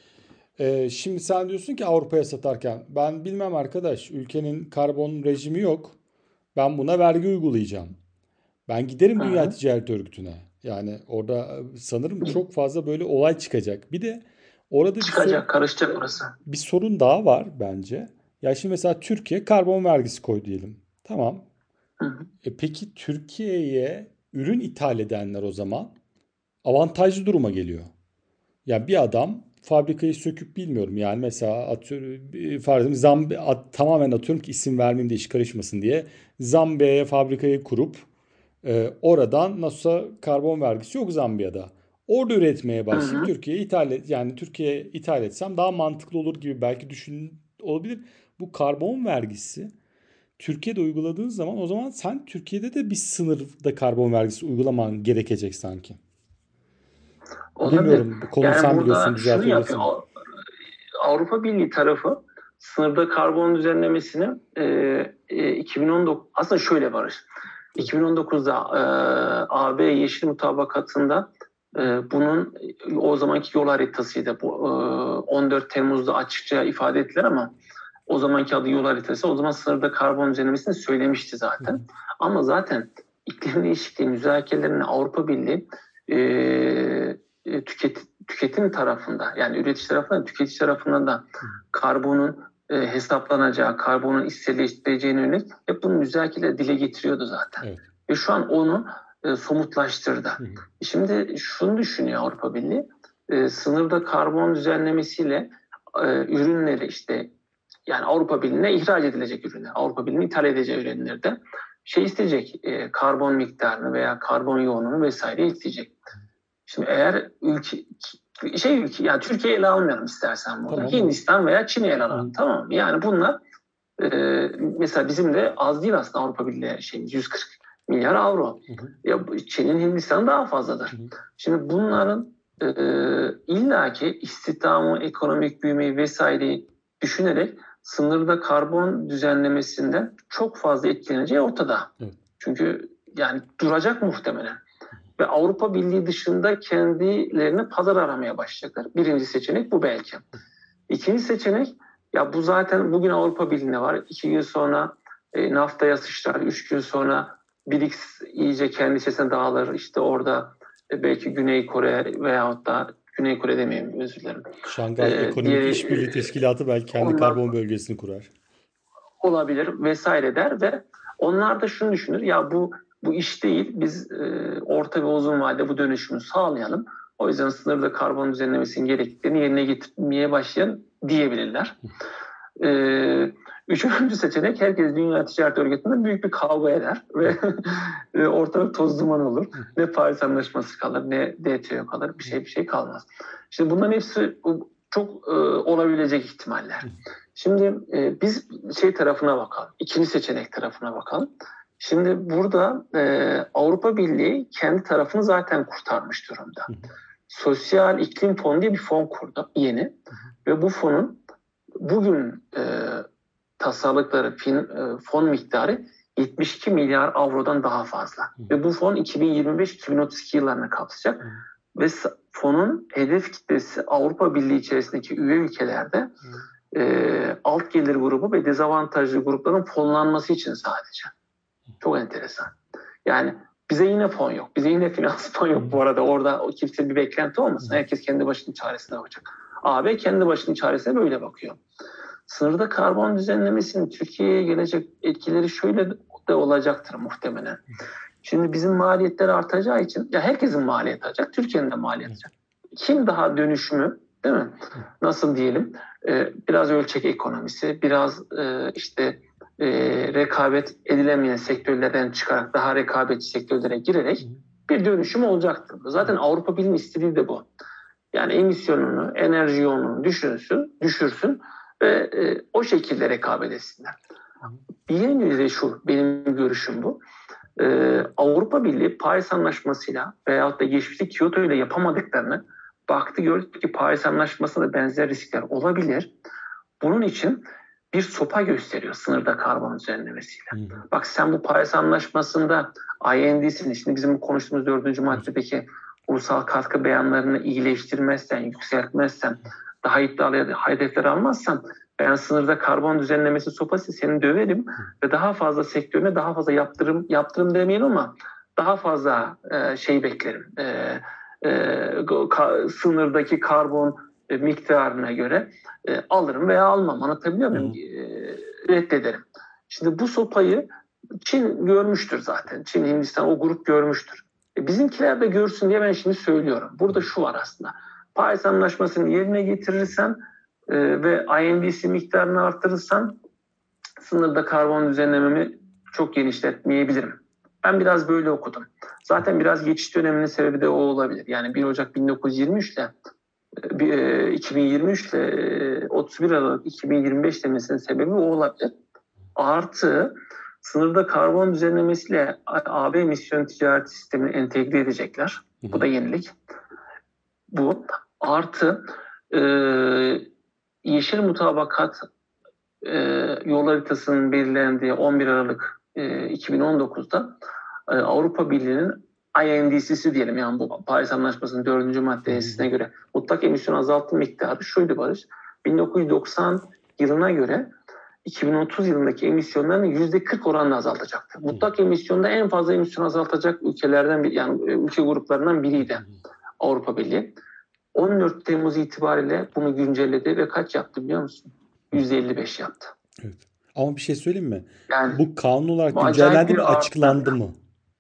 Şimdi sen diyorsun ki Avrupa'ya satarken ben bilmem arkadaş, ülkenin karbon rejimi yok. Ben buna vergi uygulayacağım. Ben giderim Dünya Ticaret Örgütü'ne. Yani orada sanırım çok fazla böyle olay çıkacak. Bir de orada karışacak orası. Bir sorun daha var bence. Ya şimdi mesela Türkiye karbon vergisi koy diyelim. Tamam. Peki Türkiye'ye ürün ithal edenler o zaman avantajlı duruma geliyor. Yani bir adam fabrikayı söküp bilmiyorum yani mesela tamamen atıyorum ki isim vermeyeyim de iş karışmasın diye Zambiya'ya fabrikayı kurup oradan nasılsa karbon vergisi yok Zambiya'da. Orada üretmeye başlayıp Türkiye'ye ithal etsem daha mantıklı olur gibi belki olabilir. Bu karbon vergisi Türkiye'de uyguladığın zaman o zaman sen Türkiye'de de bir sınırda karbon vergisi uygulaman gerekecek sanki. Olabilir. Bilmiyorum. Bu konuyu sen biliyorsun, düzeltebilirsin. Avrupa Birliği tarafı sınırda karbon düzenlemesini 2019 aslında şöyle Barış. 2019'da AB Yeşil Mutabakatı'nda bunun o zamanki yol haritasıydı. Bu 14 Temmuz'da açıkça ifade ettiler ama o zamanki adı yol haritası. O zaman sınırda karbon düzenlemesini söylemişti zaten. Ama zaten iklim değişikliği müzakerelerine Avrupa Birliği tüketim tarafında yani üretici tarafından tüketici tarafından da karbonun hesaplanacağı, karbonun içselleştirileceğine yönelik hep bunu müzakereyle dile getiriyordu zaten. Evet. Ve şu an onu somutlaştırdı. Şimdi şunu düşünüyor Avrupa Birliği, sınırda karbon düzenlemesiyle ürünleri işte yani Avrupa Birliği'ne ihraç edilecek ürünler, Avrupa Birliği'ne ithal edeceği ürünlerde isteyecek, karbon miktarını veya karbon yoğunluğunu vesaire isteyecek. Şimdi eğer ülke yani Türkiye'yi ele almayalım istersen burada. Tamam. Hindistan veya Çin'i ele alalım. Tamam mı? Yani bunlar mesela bizim de az değil aslında Avrupa Birliği 140 milyar avro. Ya Çin'in Hindistan'ın daha fazladır. Şimdi bunların illaki istihdamı, ekonomik büyümeyi vesaireyi düşünerek sınırda karbon düzenlemesinden çok fazla etkileneceği ortada. Çünkü yani duracak muhtemelen. Ve Avrupa Birliği dışında kendilerine pazar aramaya başlayacaklar. Birinci seçenek bu belki. İkinci seçenek ya bu zaten bugün Avrupa Birliği'nde var. 2 gün sonra NAFTA'ya sıçrar. 3 gün sonra BRICS iyice kendi içerisine dağılır. İşte orada belki Güney Kore veyahut da Güney Kore demeyeyim özür dilerim. Şanghay Ekonomik İşbirliği Teşkilatı belki kendi karbon bölgesini kurar. Olabilir vesaire der ve onlar da şunu düşünür. Ya bu iş değil. Biz orta ve uzun vadede bu dönüşümü sağlayalım. O yüzden sınırda karbon düzenlemesinin gerektiklerini yerine getirmeye başlayalım diyebilirler. Üçüncü seçenek, herkes Dünya Ticaret Örgütü'nde büyük bir kavga eder ve ortalık toz duman olur. Ne Paris Anlaşması kalır, ne DTO kalır, bir şey kalmaz. Şimdi bunların hepsi çok olabilecek ihtimaller. Şimdi biz tarafına bakalım, ikinci seçenek tarafına bakalım. Şimdi burada Avrupa Birliği kendi tarafını zaten kurtarmış durumda. Sosyal İklim Fonu diye bir fon kurdu yeni ve bu fonun bugün tasarladıkları fon miktarı 72 milyar avrodan daha fazla. Ve bu fon 2025-2032 yıllarına kapsayacak. Ve fonun hedef kitlesi Avrupa Birliği içerisindeki üye ülkelerde alt gelir grubu ve dezavantajlı grupların fonlanması için sadece. Çok enteresan. Yani bize yine fon yok. Bize yine finansman yok bu arada. Orada kimse bir beklenti olmasın. Herkes kendi başının çaresine bakacak. AB kendi başının çaresine böyle bakıyor. Sınırda karbon düzenlemesinin Türkiye'ye gelecek etkileri şöyle de olacaktır muhtemelen. Şimdi bizim maliyetler artacağı için, ya herkesin maliyeti artacak, Türkiye'nin de maliyeti artacak. Kim daha dönüşümü, değil mi? Nasıl diyelim? Biraz ölçek ekonomisi, biraz rekabet edilemeyen sektörlerden çıkarak daha rekabetçi sektörlere girerek bir dönüşüm olacaktır. Zaten Avrupa Birliği'nin istediği de bu. Yani emisyonunu, enerji yoğunluğunu düşürsün ve o şekilde rekabet etsinler. Bir yönüyle de şu, benim görüşüm bu. Avrupa Birliği Paris Anlaşması'yla veyahut da geçmişte Kyoto ile yapamadıklarını baktı, gördü ki Paris Anlaşması'nda benzer riskler olabilir. Bunun için bir sopa gösteriyor sınırda karbon düzenlemesiyle. Bak sen bu Paris Anlaşması'nda IND'sini, şimdi bizim bu konuştuğumuz 4. maddedeki ulusal katkı beyanlarını iyileştirmezsen, yükseltmezsen, daha iddialı hedefler almazsan, ben sınırda karbon düzenlemesi sopası seni döverim ve daha fazla sektörüne daha fazla yaptırım demeyelim ama daha fazla beklerim. Sınırdaki karbon miktarına göre alırım veya almam. Anlatabiliyor muyum? Reddederim. Şimdi bu sopayı Çin görmüştür zaten. Çin, Hindistan o grup görmüştür. Bizimkiler de görsün diye ben şimdi söylüyorum. Burada şu var aslında. Paris Anlaşması'nı yerine getirirsen ve INDC miktarını artırırsan sınırda karbon düzenlememi çok genişletmeyebilirim. Ben biraz böyle okudum. Zaten biraz geçiş döneminin sebebi de o olabilir. Yani 1 Ocak 1923 ile 2023 ile 31 Aralık 2025 demesinin sebebi o olabilir. Artı sınırda karbon düzenlemesiyle AB emisyon ticaret sistemini entegre edecekler. Bu da yenilik. Bu. Artı yeşil mutabakat yol haritasının belirlendiği 11 Aralık 2019'da Avrupa Birliği'nin INDC'si diyelim, yani bu Paris Anlaşması'nın 4. maddesine göre mutlak emisyon azaltım miktarı şuydu Barış. 1990 yılına göre 2030 yılındaki emisyonlarını %40 oranla azaltacaktı. Mutlak emisyonda en fazla emisyon azaltacak ülkelerden biri, yani ülke gruplarından biriydi Avrupa Birliği. 14 Temmuz itibariyle bunu güncelledi ve kaç yaptı biliyor musun? %55 yaptı. Evet. Ama bir şey söyleyeyim mi? Yani bu kanun olarak güncellendi mi, açıklandı mı?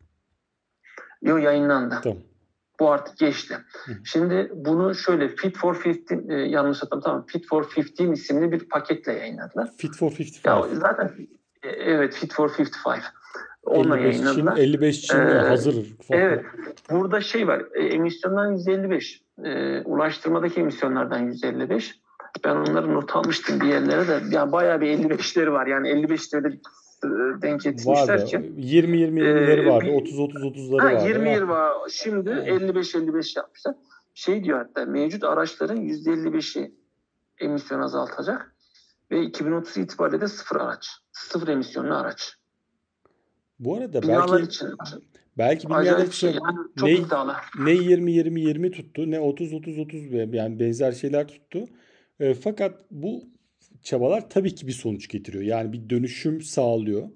Yok, yayınlandı. Tamam. Bu artık geçti. Şimdi bunu şöyle Fit for 15 yanlış hatırlamıyorum, tamam, Fit for 15 isimli bir paketle yayınladılar. Fit for 55. Ya zaten evet, Fit for 55. Onunla 55 yayınladılar. için 55 için hazır. Evet. Burada var. Emisyondan %55. Ulaştırmadaki emisyonlardan %55. Ben onları not almıştım bir yerlere de. Yani bayağı bir 55'leri var. Yani 55'leri denk getirmişler ki. 20-20'leri vardı. 30-30-30'ları vardı. 20 var. Şimdi 55-55 yapmışlar. Diyor hatta, mevcut araçların %55'i emisyon azaltacak ve 2030 itibariyle de sıfır emisyonlu araç. Bu arada belki bilmeyenler için yani çok iddialı. Ne 20-20-20 tuttu, ne 30-30-30 yani benzer şeyler tuttu. Fakat bu çabalar tabii ki bir sonuç getiriyor. Yani bir dönüşüm sağlıyor.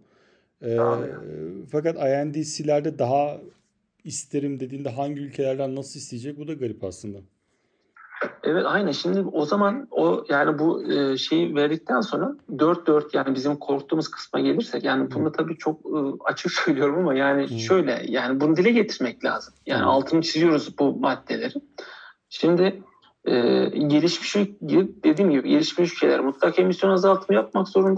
Fakat INDC'lerde daha isterim dediğinde hangi ülkelerden nasıl isteyecek, bu da garip aslında. Evet, aynen. Şimdi o zaman yani bu şeyi verdikten sonra 4-4, yani bizim korktuğumuz kısma gelirsek, yani bunu tabii çok açık söylüyorum ama yani şöyle, yani bunu dile getirmek lazım. Yani altını çiziyoruz bu maddeleri. Şimdi dediğim gibi gelişmiş ülkeler mutlak emisyon azaltımı yapmak zorunda.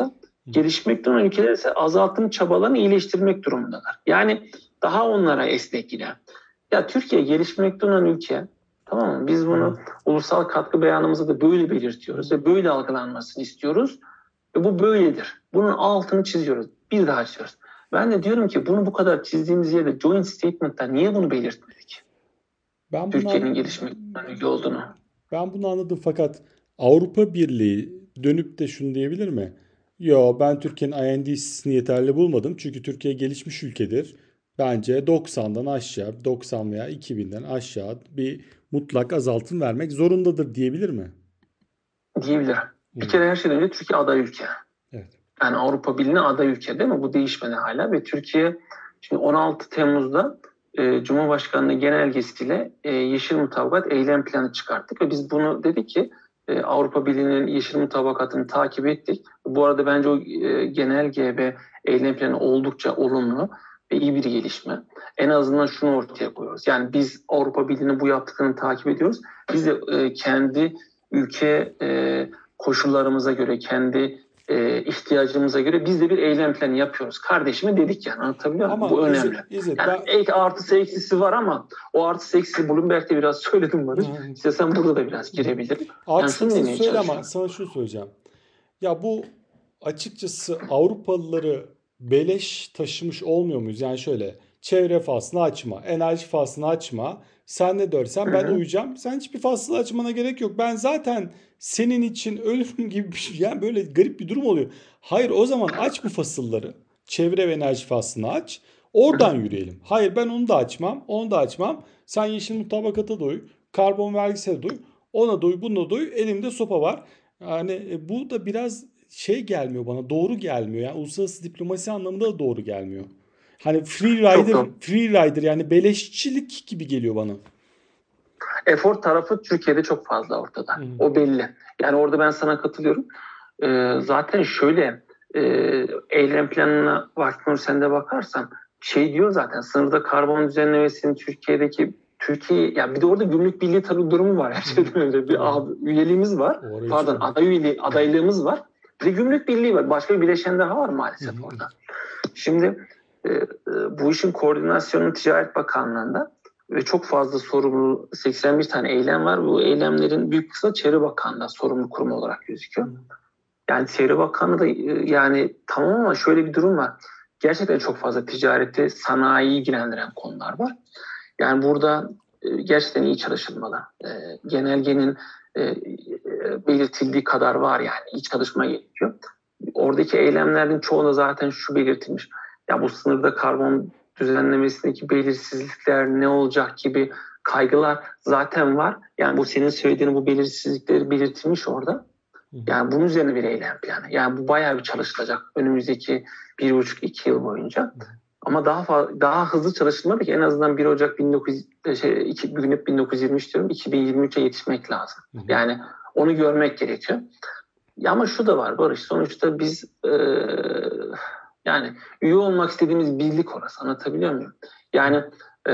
Gelişmekte olan ülkeler ise azaltım çabalarını iyileştirmek durumundalar. Yani daha onlara esnek yine. Ya Türkiye gelişmekte olan ülke, tamam mı? Biz bunu ulusal katkı beyanımızda da böyle belirtiyoruz ve böyle algılanmasını istiyoruz. Ve bu böyledir. Bunun altını çiziyoruz. Bir daha çiziyoruz. Ben de diyorum ki bunu bu kadar çizdiğimiz yerde joint statement'ta niye bunu belirtmedik? Türkiye'nin gelişmekte olan ülke olduğunu. Ben bunu anladım, fakat Avrupa Birliği dönüp de şunu diyebilir mi? Yo, ben Türkiye'nin IND'sini yeterli bulmadım. Çünkü Türkiye gelişmiş ülkedir. Bence 90'dan aşağı, 90 veya 2000'den aşağı bir mutlak azaltım vermek zorundadır diyebilir mi? Diyebilir. Bir kere her şeyden önce Türkiye aday ülke. Evet. Yani Avrupa Birliği'ne aday ülke değil mi? Bu değişmedi hala ve Türkiye şimdi 16 Temmuz'da Cumhurbaşkanlığı genelgesiyle Yeşil Mutabakat eylem planı çıkarttık ve biz bunu dedik ki Avrupa Birliği'nin Yeşil Mutabakatı'nı takip ettik. Bu arada bence o genelge ve eylem planı oldukça olumlu ve iyi bir gelişme. En azından şunu ortaya koyuyoruz. Yani biz Avrupa Birliği'nin bu yaptıklarını takip ediyoruz. Biz de kendi ülke koşullarımıza göre, kendi ihtiyacımıza göre biz de bir eylem planı yapıyoruz. Kardeşime dedik yani, anlatabiliyor muyum? Bu önemli. Yani artısı eksisi var ama o artısı eksisi Bloomberg'de biraz söyledim Barış. İstersen burada da biraz girebilirim. Artısı eksisi söyle ama sana şunu söyleyeceğim. Ya bu açıkçası Avrupalıları beleş taşımış olmuyor muyuz? Yani şöyle, çevre faslını açma, enerji faslını açma. Sen ne dersen ben uyacağım. Sen hiçbir faslı açmana gerek yok. Ben zaten senin için ölürüm gibi bir şey. Yani böyle garip bir durum oluyor. Hayır, o zaman aç bu fasılları. Çevre ve enerji faslını aç. Oradan yürüyelim. Hayır, ben onu da açmam, onu da açmam. Sen yeşil mutabakata doy, karbon vergisine doy, ona doy, buna doy. Elimde sopa var. Yani bu da biraz şey gelmiyor bana, doğru gelmiyor. Yani uluslararası diplomasi anlamında da doğru gelmiyor. Hani free rider yani beleşçilik gibi geliyor bana. Efor tarafı Türkiye'de çok fazla ortada. O belli. Yani orada ben sana katılıyorum. Zaten şöyle eylem planına Vakfınur sen de bakarsan şey diyor zaten, sınırda karbon düzenlemesinin Türkiye ya bir de orada gümrük birliği tabii durumu var. Her şeyden önce bir üyeliğimiz var. Pardon, adaylığımız var. Bir de gümrük birliği var. Başka bir bileşen daha var maalesef orada. Şimdi bu işin koordinasyonu Ticaret Bakanlığı'nda ve çok fazla sorumlu 81 tane eylem var. Bu eylemlerin büyük kısmı Çevre Bakanlığı'nda sorumlu kurum olarak gözüküyor. Yani Çevre Bakanlığı da yani tamam ama şöyle bir durum var. Gerçekten çok fazla ticareti, sanayiyi ilgilendiren konular var. Yani burada gerçekten iyi çalışılmalı. Genelgenin belirtildiği kadar var yani. İyi çalışma gerekiyor. Oradaki eylemlerin çoğunda zaten şu belirtilmiş. Ya bu sınırda karbon düzenlemesindeki belirsizlikler ne olacak gibi kaygılar zaten var. Yani bu senin söylediğin bu belirsizlikleri belirtilmiş orada. Yani bunun üzerine bir eylem planı. Yani bu bayağı bir çalışılacak önümüzdeki 1,5-2 yıl boyunca. Ama daha hızlı çalışılmadı ki en azından 1 Ocak 1923 diyorum, 2023'e yetişmek lazım. Yani onu görmek gerekiyor. Ya ama şu da var Barış, sonuçta biz yani üye olmak istediğimiz birlik orası, anlatabiliyor muyum? Yani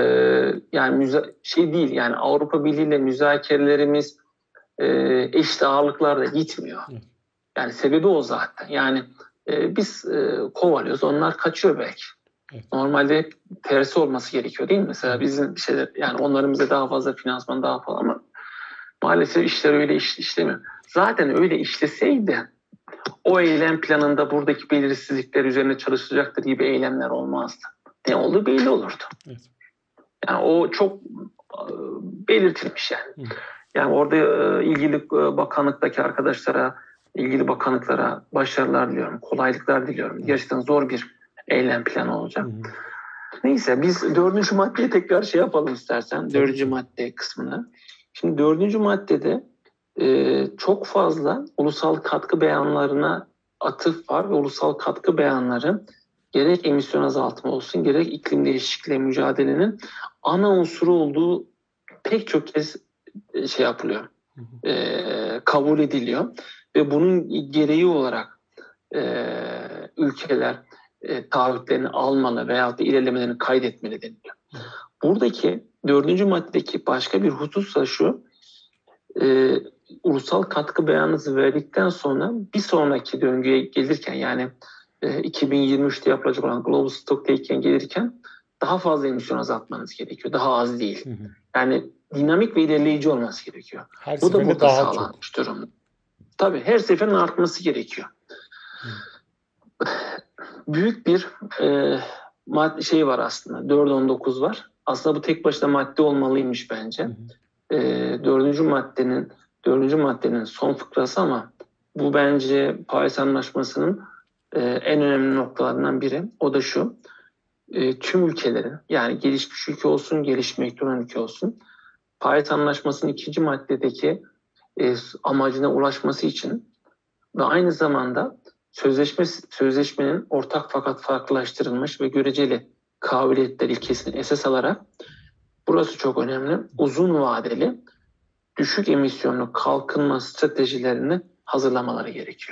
şey değil yani, Avrupa Birliği ile müzakerelerimiz eşit ağırlıklarda gitmiyor. Yani sebebi o zaten. Yani biz kovalıyoruz, onlar kaçıyor belki. Normalde tersi olması gerekiyor değil mi? Mesela bizim bir şeyler, yani onların bize daha fazla finansman daha fazla ama maalesef işler öyle işlemiyor. Zaten öyle işleseydi o eylem planında buradaki belirsizlikler üzerine çalışılacaktır gibi eylemler olmazdı. Ne olduğu belli olurdu. Evet. Yani o çok belirtilmiş yani. Yani orada ilgili bakanlıktaki arkadaşlara, ilgili bakanlıklara başarılar diliyorum, kolaylıklar diliyorum. Gerçekten zor bir eylem planı olacak. Neyse biz 4. maddeye tekrar şey yapalım istersen. 4. madde kısmını. Şimdi 4. maddede çok fazla ulusal katkı beyanlarına atıf var ve ulusal katkı beyanları gerek emisyon azaltımı olsun gerek iklim değişikliği mücadelenin ana unsuru olduğu pek çok kez şey yapılıyor, kabul ediliyor ve bunun gereği olarak ülkeler taahhütlerini almalı veyahut da ilerlemelerini kaydetmeli deniliyor. Buradaki 4. maddedeki başka bir husus da şu, ulusal katkı beyanınızı verdikten sonra bir sonraki döngüye gelirken, yani 2023'te yapılacak olan Global Stocktake'e gelirken daha fazla emisyon azaltmanız gerekiyor. Daha az değil. Yani dinamik ve ilerleyici olması gerekiyor. Her Bu da burada daha sağlanmış durumda. Tabii her seferin artması gerekiyor. Büyük bir şey var aslında. 4.19 var. Aslında bu tek başına madde olmalıymış bence. Dördüncü maddenin son fıkrası, ama bu bence Paris Anlaşması'nın en önemli noktalarından biri. O da şu: tüm ülkelerin, yani gelişmiş ülke olsun, gelişmekte olan ülke olsun, Paris Anlaşması'nın 2. maddedeki amacına ulaşması için ve aynı zamanda sözleşmenin ortak fakat farklılaştırılmış ve göreceli kabiliyetler ilkesini esas alarak, burası çok önemli, uzun vadeli düşük emisyonlu kalkınma stratejilerini hazırlamaları gerekiyor.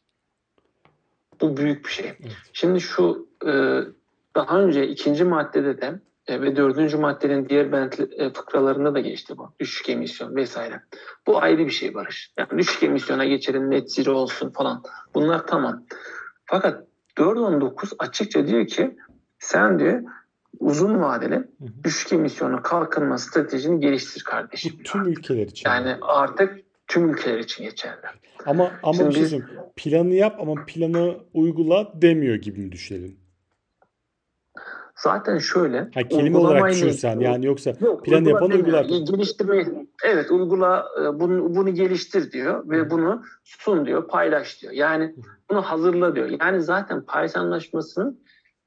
Bu büyük bir şey. Evet. Şimdi şu daha önce 2. maddede de ve 4. maddenin diğer fıkralarında da geçti bu. Düşük emisyon vesaire. Bu ayrı bir şey Barış. Yani düşük emisyona geçelim, net zero olsun falan. Bunlar tamam. Fakat 4.19 açıkça diyor ki sen diyor uzun vadeli düşük emisyonlu kalkınma stratejini geliştir kardeşim. Bu tüm ülkeler için. Yani artık tüm ülkeler için geçerli. Ama bir şey söyleyeyim. Planı yap ama planı uygula demiyor gibi düşünelim. Zaten şöyle. Kelime olarak düşünsen yani, yoksa planı yapan uygular. Geliştirmeyi, evet, uygula, bunu geliştir diyor ve bunu sun diyor, paylaş diyor. Yani bunu hazırla diyor. Yani zaten Paris Anlaşması'nın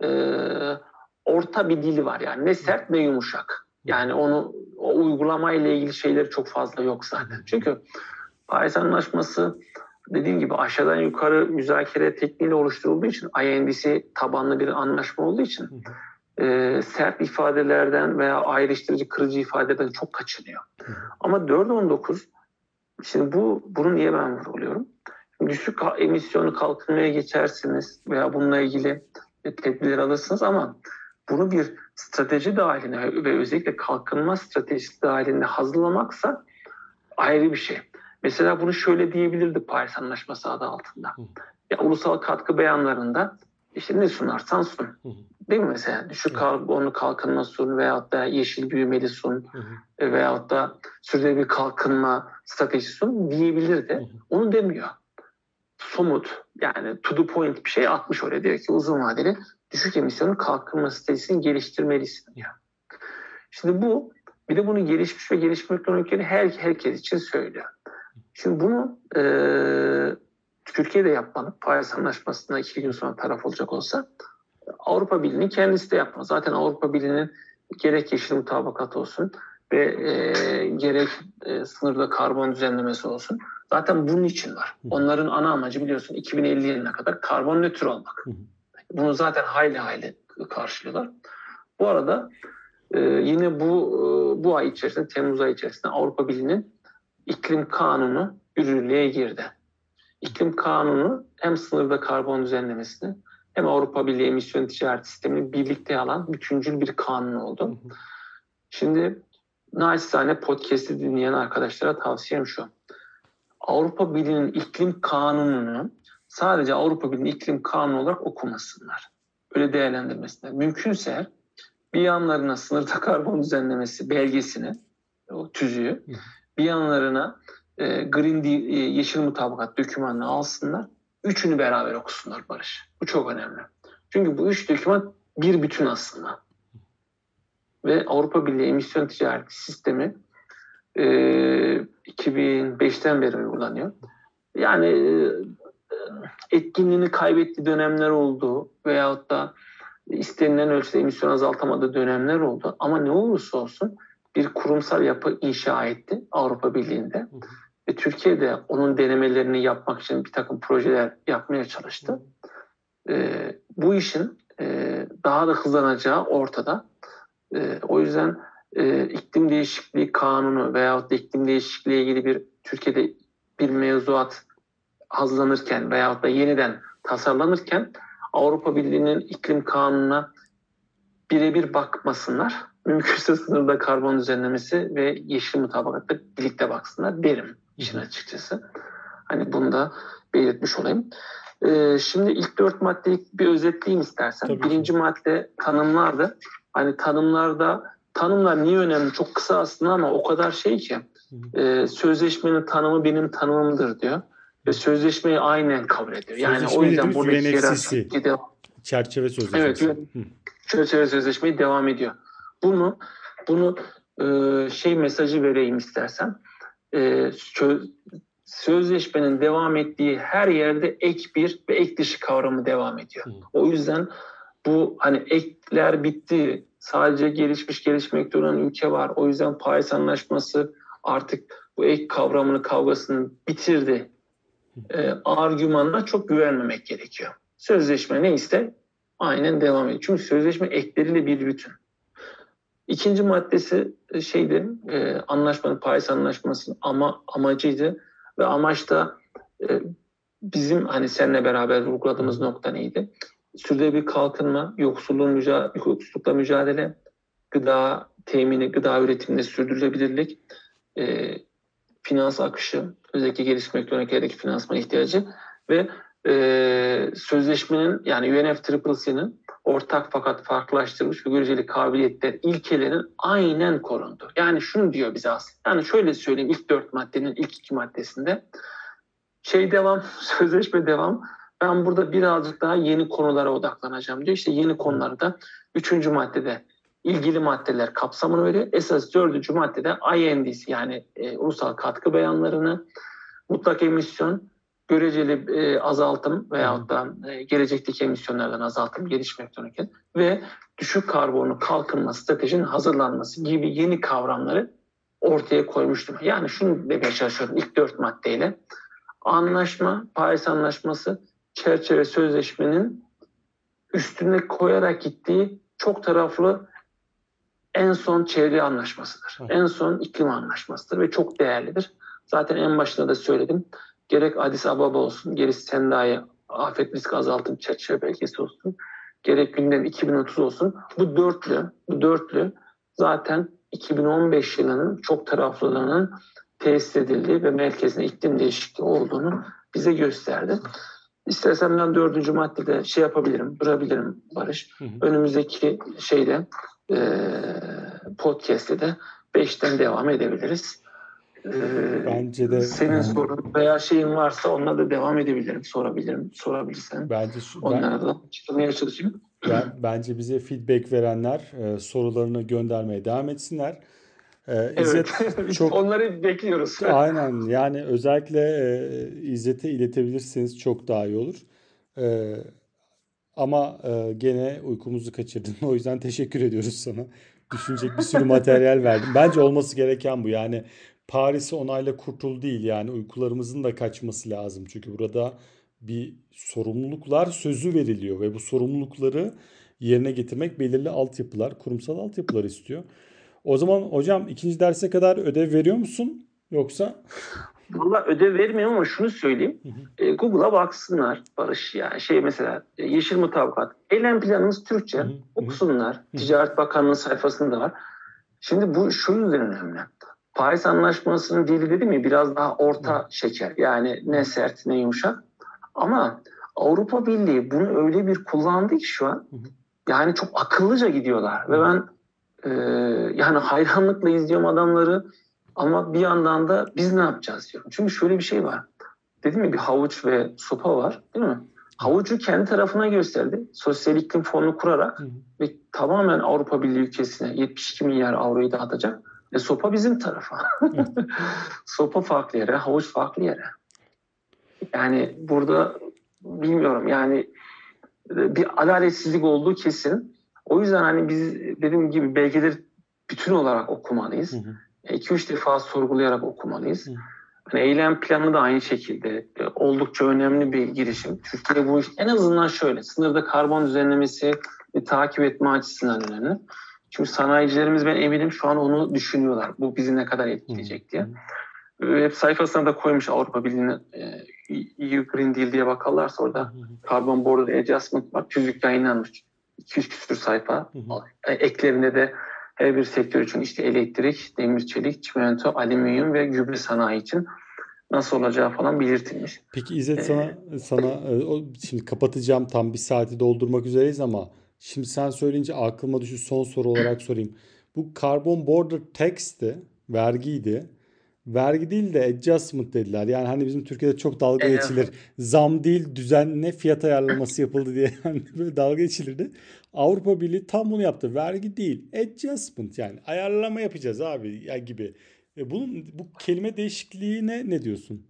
orta bir dili var, yani ne sert ne yumuşak. Yani o uygulamayla ilgili şeyleri çok fazla yok zaten. Çünkü Paris Anlaşması dediğim gibi aşağıdan yukarı müzakere tekniğiyle oluşturulduğu için, INDC tabanlı bir anlaşma olduğu için sert ifadelerden veya ayrıştırıcı, kırıcı ifadelerden çok kaçınıyor. Ama 4.19, şimdi bunu niye ben vurguluyorum? Düşük emisyonu kalkınmaya geçersiniz veya bununla ilgili tedbirler alırsınız, ama bunu bir strateji dahilinde ve özellikle kalkınma stratejisi dahilinde hazırlamaksa ayrı bir şey. Mesela bunu şöyle diyebilirdi Paris Anlaşması adı altında. Ya, ulusal katkı beyanlarında işte ne sunarsan sun. Değil mi mesela? Düşük karbonlu kalkınma sun veyahut da yeşil büyümeli sun veyahut da sürdürülebilir kalkınma stratejisi sun diyebilirdi. Onu demiyor. Somut, yani to the point bir şey atmış oraya. Diyor ki uzun vadeli düşük emisyonlu kalkınma stratejisini geliştirmelisin diyor. Şimdi bir de bunu gelişmiş ve gelişmekte olan ülkeleri herkes için söylüyor. Şimdi bunu Türkiye'de yapmalı. Paris Anlaşması'na 2 gün sonra taraf olacak olsa, Avrupa Birliği'nin kendisi de yapmaz. Zaten Avrupa Birliği'nin gerek yeşil mutabakat olsun ve gerek sınırda karbon düzenlemesi olsun, zaten bunun için var. Onların ana amacı biliyorsun 2050 yılına kadar karbon nötr olmak. Bunu zaten hayli karşılıyorlar. Bu arada yine bu ay içerisinde, Temmuz ayı içerisinde Avrupa Birliği'nin iklim kanunu yürürlüğe girdi. İklim kanunu hem sınırda karbon düzenlemesini hem Avrupa Birliği emisyon ticaret sistemini birlikte alan bütüncül bir kanun oldu. Şimdi naçizane podcast'i dinleyen arkadaşlara tavsiyem şu: Avrupa Birliği'nin iklim kanununu sadece Avrupa Birliği iklim kanunu olarak okumasınlar. Öyle değerlendirmesinler. Mümkünse bir yanlarına sınırda karbon düzenlemesi belgesini, o tüzüğü, bir yanlarına Green Deal, yeşil mutabakat dokümanını alsınlar. Üçünü beraber okusunlar Barış. Bu çok önemli. Çünkü bu 3 doküman bir bütün aslında. Ve Avrupa Birliği emisyon ticareti sistemi 2005'ten beri uygulanıyor. Yani etkinliğini kaybettiği dönemler oldu veyahut da istenilen ölçüde emisyon azaltamadığı dönemler oldu. Ama ne olursa olsun bir kurumsal yapı inşa etti Avrupa Birliği'nde. Ve Türkiye'de onun denemelerini yapmak için bir takım projeler yapmaya çalıştı. Bu işin daha da hızlanacağı ortada. O yüzden iklim değişikliği kanunu veyahut da iklim değişikliğiyle ilgili Türkiye'de bir mevzuat hazırlanırken veyahut da yeniden tasarlanırken Avrupa Birliği'nin iklim kanununa birebir bakmasınlar. Mümkünse sınırda karbon düzenlemesi ve yeşil mutabakatla birlikte baksınlar derim. işin açıkçası. Hani bunu da belirtmiş olayım. Şimdi ilk 4 maddeyi bir özetleyeyim istersen. Tabii Birinci madde tanımlardı. Hani tanımlar niye önemli? Çok kısa aslında ama o kadar şey ki. Sözleşmenin tanımı benim tanımımdır diyor. Ve sözleşmeyi aynen kabul ediyor. Yani o yüzden buradaki UNFCCC. Çerçeve sözleşmesi. Evet, çerçeve sözleşmeyi devam ediyor. Bunu mesajı vereyim istersen. Sözleşmenin devam ettiği her yerde ek bir ve ek dışı kavramı devam ediyor. O yüzden bu hani ekler bitti. Sadece gelişmiş gelişmekte olan ülke var. O yüzden Paris Anlaşması artık bu ek kavgasını bitirdi. Argümanına çok güvenmemek gerekiyor. Sözleşme neyse aynen devam ediyor. Çünkü sözleşme ekleriyle bir bütün. İkinci maddesi anlaşmanın, Paris Anlaşması'nın amacıydı ve amaç da bizim hani seninle beraber vurguladığımız nokta neydi? Sürdürülebilir kalkınma, yoksullukla mücadele, gıda temini, gıda üretiminde sürdürülebilirlik, finans akışı, özellikle gelişmekte olan ülkelerdeki finansman ihtiyacı ve sözleşmenin yani UNFCCC'nin ortak fakat farklılaştırılmış ve göreceli kabiliyetler ilkelerin aynen korundu. Yani şunu diyor bize aslında. Yani şöyle söyleyeyim, ilk 4 maddenin ilk 2 maddesinde sözleşme devam. Ben burada birazcık daha yeni konulara odaklanacağım diyor. İşte yeni konularda 3. maddede ilgili maddeler kapsamını veriyor. Esas 4. maddede INDC yani ulusal katkı beyanlarını, mutlak emisyon, göreceli azaltım veyahut da gelecekteki emisyonlardan azaltım gelişmekte olan ve düşük karbonlu kalkınma stratejinin hazırlanması gibi yeni kavramları ortaya koymuştum. Yani şunu demeye çalışıyorum ilk 4 maddeyle. Anlaşma, Paris Anlaşması çerçeve sözleşmenin üstüne koyarak gittiği çok taraflı en son çevre anlaşmasıdır. En son iklim anlaşmasıdır ve çok değerlidir. Zaten en başında da söyledim. Gerek Addis Ababa olsun, gerek Sendai afet risk azaltım çerçeve belgesi olsun, gerek gündem 2030 olsun. Bu dörtlü zaten 2015 yılının çok taraflılığının tesis edildiği ve merkezinde iklim değişikliği olduğunu bize gösterdi. İstersen ben 4. maddede durabilirim Barış. Önümüzdeki podcast'te de 5'ten devam edebiliriz. Bence de senin sorun veya şeyin varsa onunla da devam edebilirim, sorabilirsen. Onlara da çıkmaya çalışayım. Bence bize feedback verenler sorularını göndermeye devam etsinler. İzzet, çok onları bekliyoruz. Aynen, yani özellikle İzzet'e iletebilirseniz çok daha iyi olur. Ama gene uykumuzu kaçırdın. O yüzden teşekkür ediyoruz sana. Düşünecek bir sürü materyal verdim. Bence olması gereken bu. Yani Paris'i onayla kurtul değil. Yani uykularımızın da kaçması lazım. Çünkü burada bir sorumluluklar sözü veriliyor ve bu sorumlulukları yerine getirmek belirli altyapılar, kurumsal altyapılar istiyor. O zaman hocam 2. derse kadar ödev veriyor musun yoksa? Vallahi ödev vermiyorum ama şunu söyleyeyim. Google'a baksınlar Barış ya. Mesela yeşil mutabakat. Eylem planımız Türkçe. Okusunlar. Ticaret Bakanlığı sayfasında var. Şimdi bu şu yüzden önemli. Paris Anlaşması'nın dili dedim ya biraz daha orta şeker. Yani ne sert ne yumuşak. Ama Avrupa Birliği bunu öyle bir kullandı ki şu an. Yani çok akıllıca gidiyorlar. Ve ben yani hayranlıkla izliyorum adamları. Ama bir yandan da biz ne yapacağız diyorum. Çünkü şöyle bir şey var. Dedim ya bir havuç ve sopa var değil mi? Havucu kendi tarafına gösterdi. Sosyal iklim fonunu kurarak ve tamamen Avrupa Birliği ülkesine 72 milyar avroyu dağıtacak. Sopa bizim tarafa. Sopa farklı yere, havuç farklı yere. Yani burada bilmiyorum yani bir adaletsizlik olduğu kesin. O yüzden hani biz dediğim gibi belgeleri bütün olarak okumalıyız. 2-3 defa sorgulayarak okumalıyız. Yani eylem planı da aynı şekilde oldukça önemli bir girişim. Türkiye bu iş en azından şöyle sınırda karbon düzenlemesi takip etme açısından önemli. Çünkü sanayicilerimiz ben eminim şu an onu düşünüyorlar. Bu bizi ne kadar etkileyecek diye. Web sayfasına da koymuş Avrupa Birliği'nin EU Green Deal diye bakarlarsa orada Carbon Border Adjustment var. Tüzük yayınlanmış. 200 küsur sayfa. Eklerinde de her bir sektör için işte elektrik, demir çelik, çimento, alüminyum ve gübre sanayi için nasıl olacağı falan belirtilmiş. Peki İzzet, sana şimdi kapatacağım, tam bir saati doldurmak üzereyiz ama şimdi sen söyleyince aklıma düştü, son soru olarak sorayım. Bu Carbon Border Tax'ti, vergiydi. Vergi değil de adjustment dediler. Yani hani bizim Türkiye'de çok dalga geçilir. Zam değil, düzenle fiyat ayarlaması yapıldı diye yani böyle dalga geçilirdi. Avrupa Birliği tam bunu yaptı. Vergi değil, adjustment, yani ayarlama yapacağız abi ya gibi. Bu kelime değişikliğine ne diyorsun?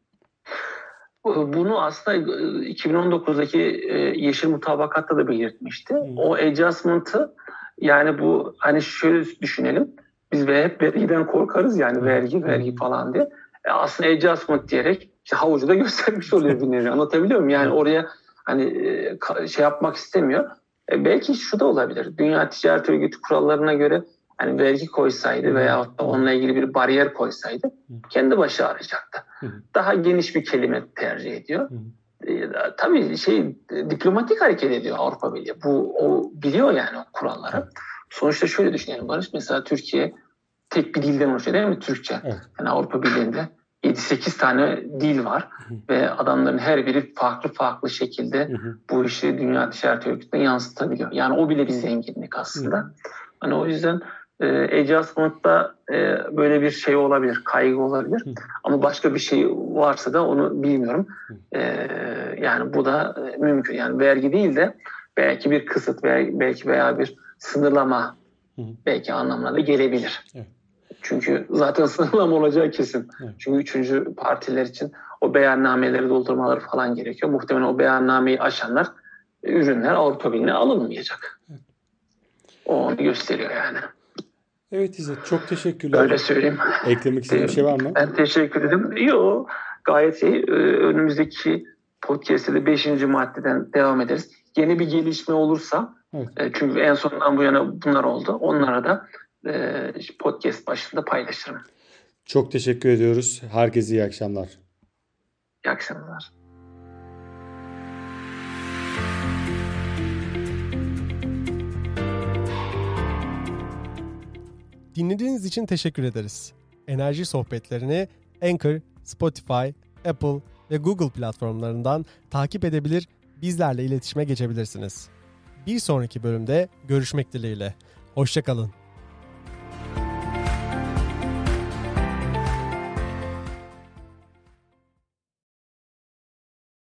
Bunu aslında 2019'daki Yeşil Mutabakat'ta da belirtmişti. O adjustment'ı, yani bu hani şöyle düşünelim. Biz hep vergiden korkarız, yani vergi falan diye. Aslında adjustment diyerek işte havucu da göstermiş oluyor bir nevi. Anlatabiliyor muyum? Yani oraya hani şey yapmak istemiyor. Belki şu da olabilir. Dünya Ticaret Örgütü kurallarına göre hani vergi koysaydı veya onunla ilgili bir bariyer koysaydı kendi başı arayacaktı. Daha geniş bir kelime tercih ediyor. Tabii diplomatik hareket ediyor Avrupa Birliği. O biliyor yani o kuralları. Sonuçta şöyle düşünelim Barış. Mesela Türkiye tek bir dilden oluşuyor değil mi? Türkçe. Evet. Yani Avrupa Birliği'nde 7-8 tane dil var. Ve adamların her biri farklı şekilde bu işi Dünya Ticaret Örgütü'ne yansıtabiliyor. Yani o bile bir zenginlik aslında. Hani o yüzden adjustment'ta böyle bir şey olabilir, kaygı olabilir. Ama başka bir şey varsa da onu bilmiyorum. Yani bu da mümkün. Yani vergi değil de belki bir kısıt veya bir sınırlama belki anlamına da gelebilir. Evet. Çünkü zaten sınırlama olacağı kesin. Evet. Çünkü üçüncü partiler için o beyannameleri doldurmaları falan gerekiyor. Muhtemelen o beyannameyi aşanlar, ürünler Avrupa Birliği'ne alınmayacak. Evet. O onu gösteriyor yani. Evet İzzet, çok teşekkürler. Öyle söyleyeyim. Eklemek istediğin bir şey var mı? Ben teşekkür ederim. Yok, gayet iyi. Önümüzdeki podcast'te de 5. maddeden devam ederiz. Yeni bir gelişme olursa, evet. Çünkü en sonundan bu yana bunlar oldu. Onlara da podcast başında paylaşırım. Çok teşekkür ediyoruz. Herkese iyi akşamlar. İyi akşamlar. Dinlediğiniz için teşekkür ederiz. Enerji sohbetlerini Anchor, Spotify, Apple ve Google platformlarından takip edebilir, bizlerle iletişime geçebilirsiniz. Bir sonraki bölümde görüşmek dileğiyle. Hoşça kalın.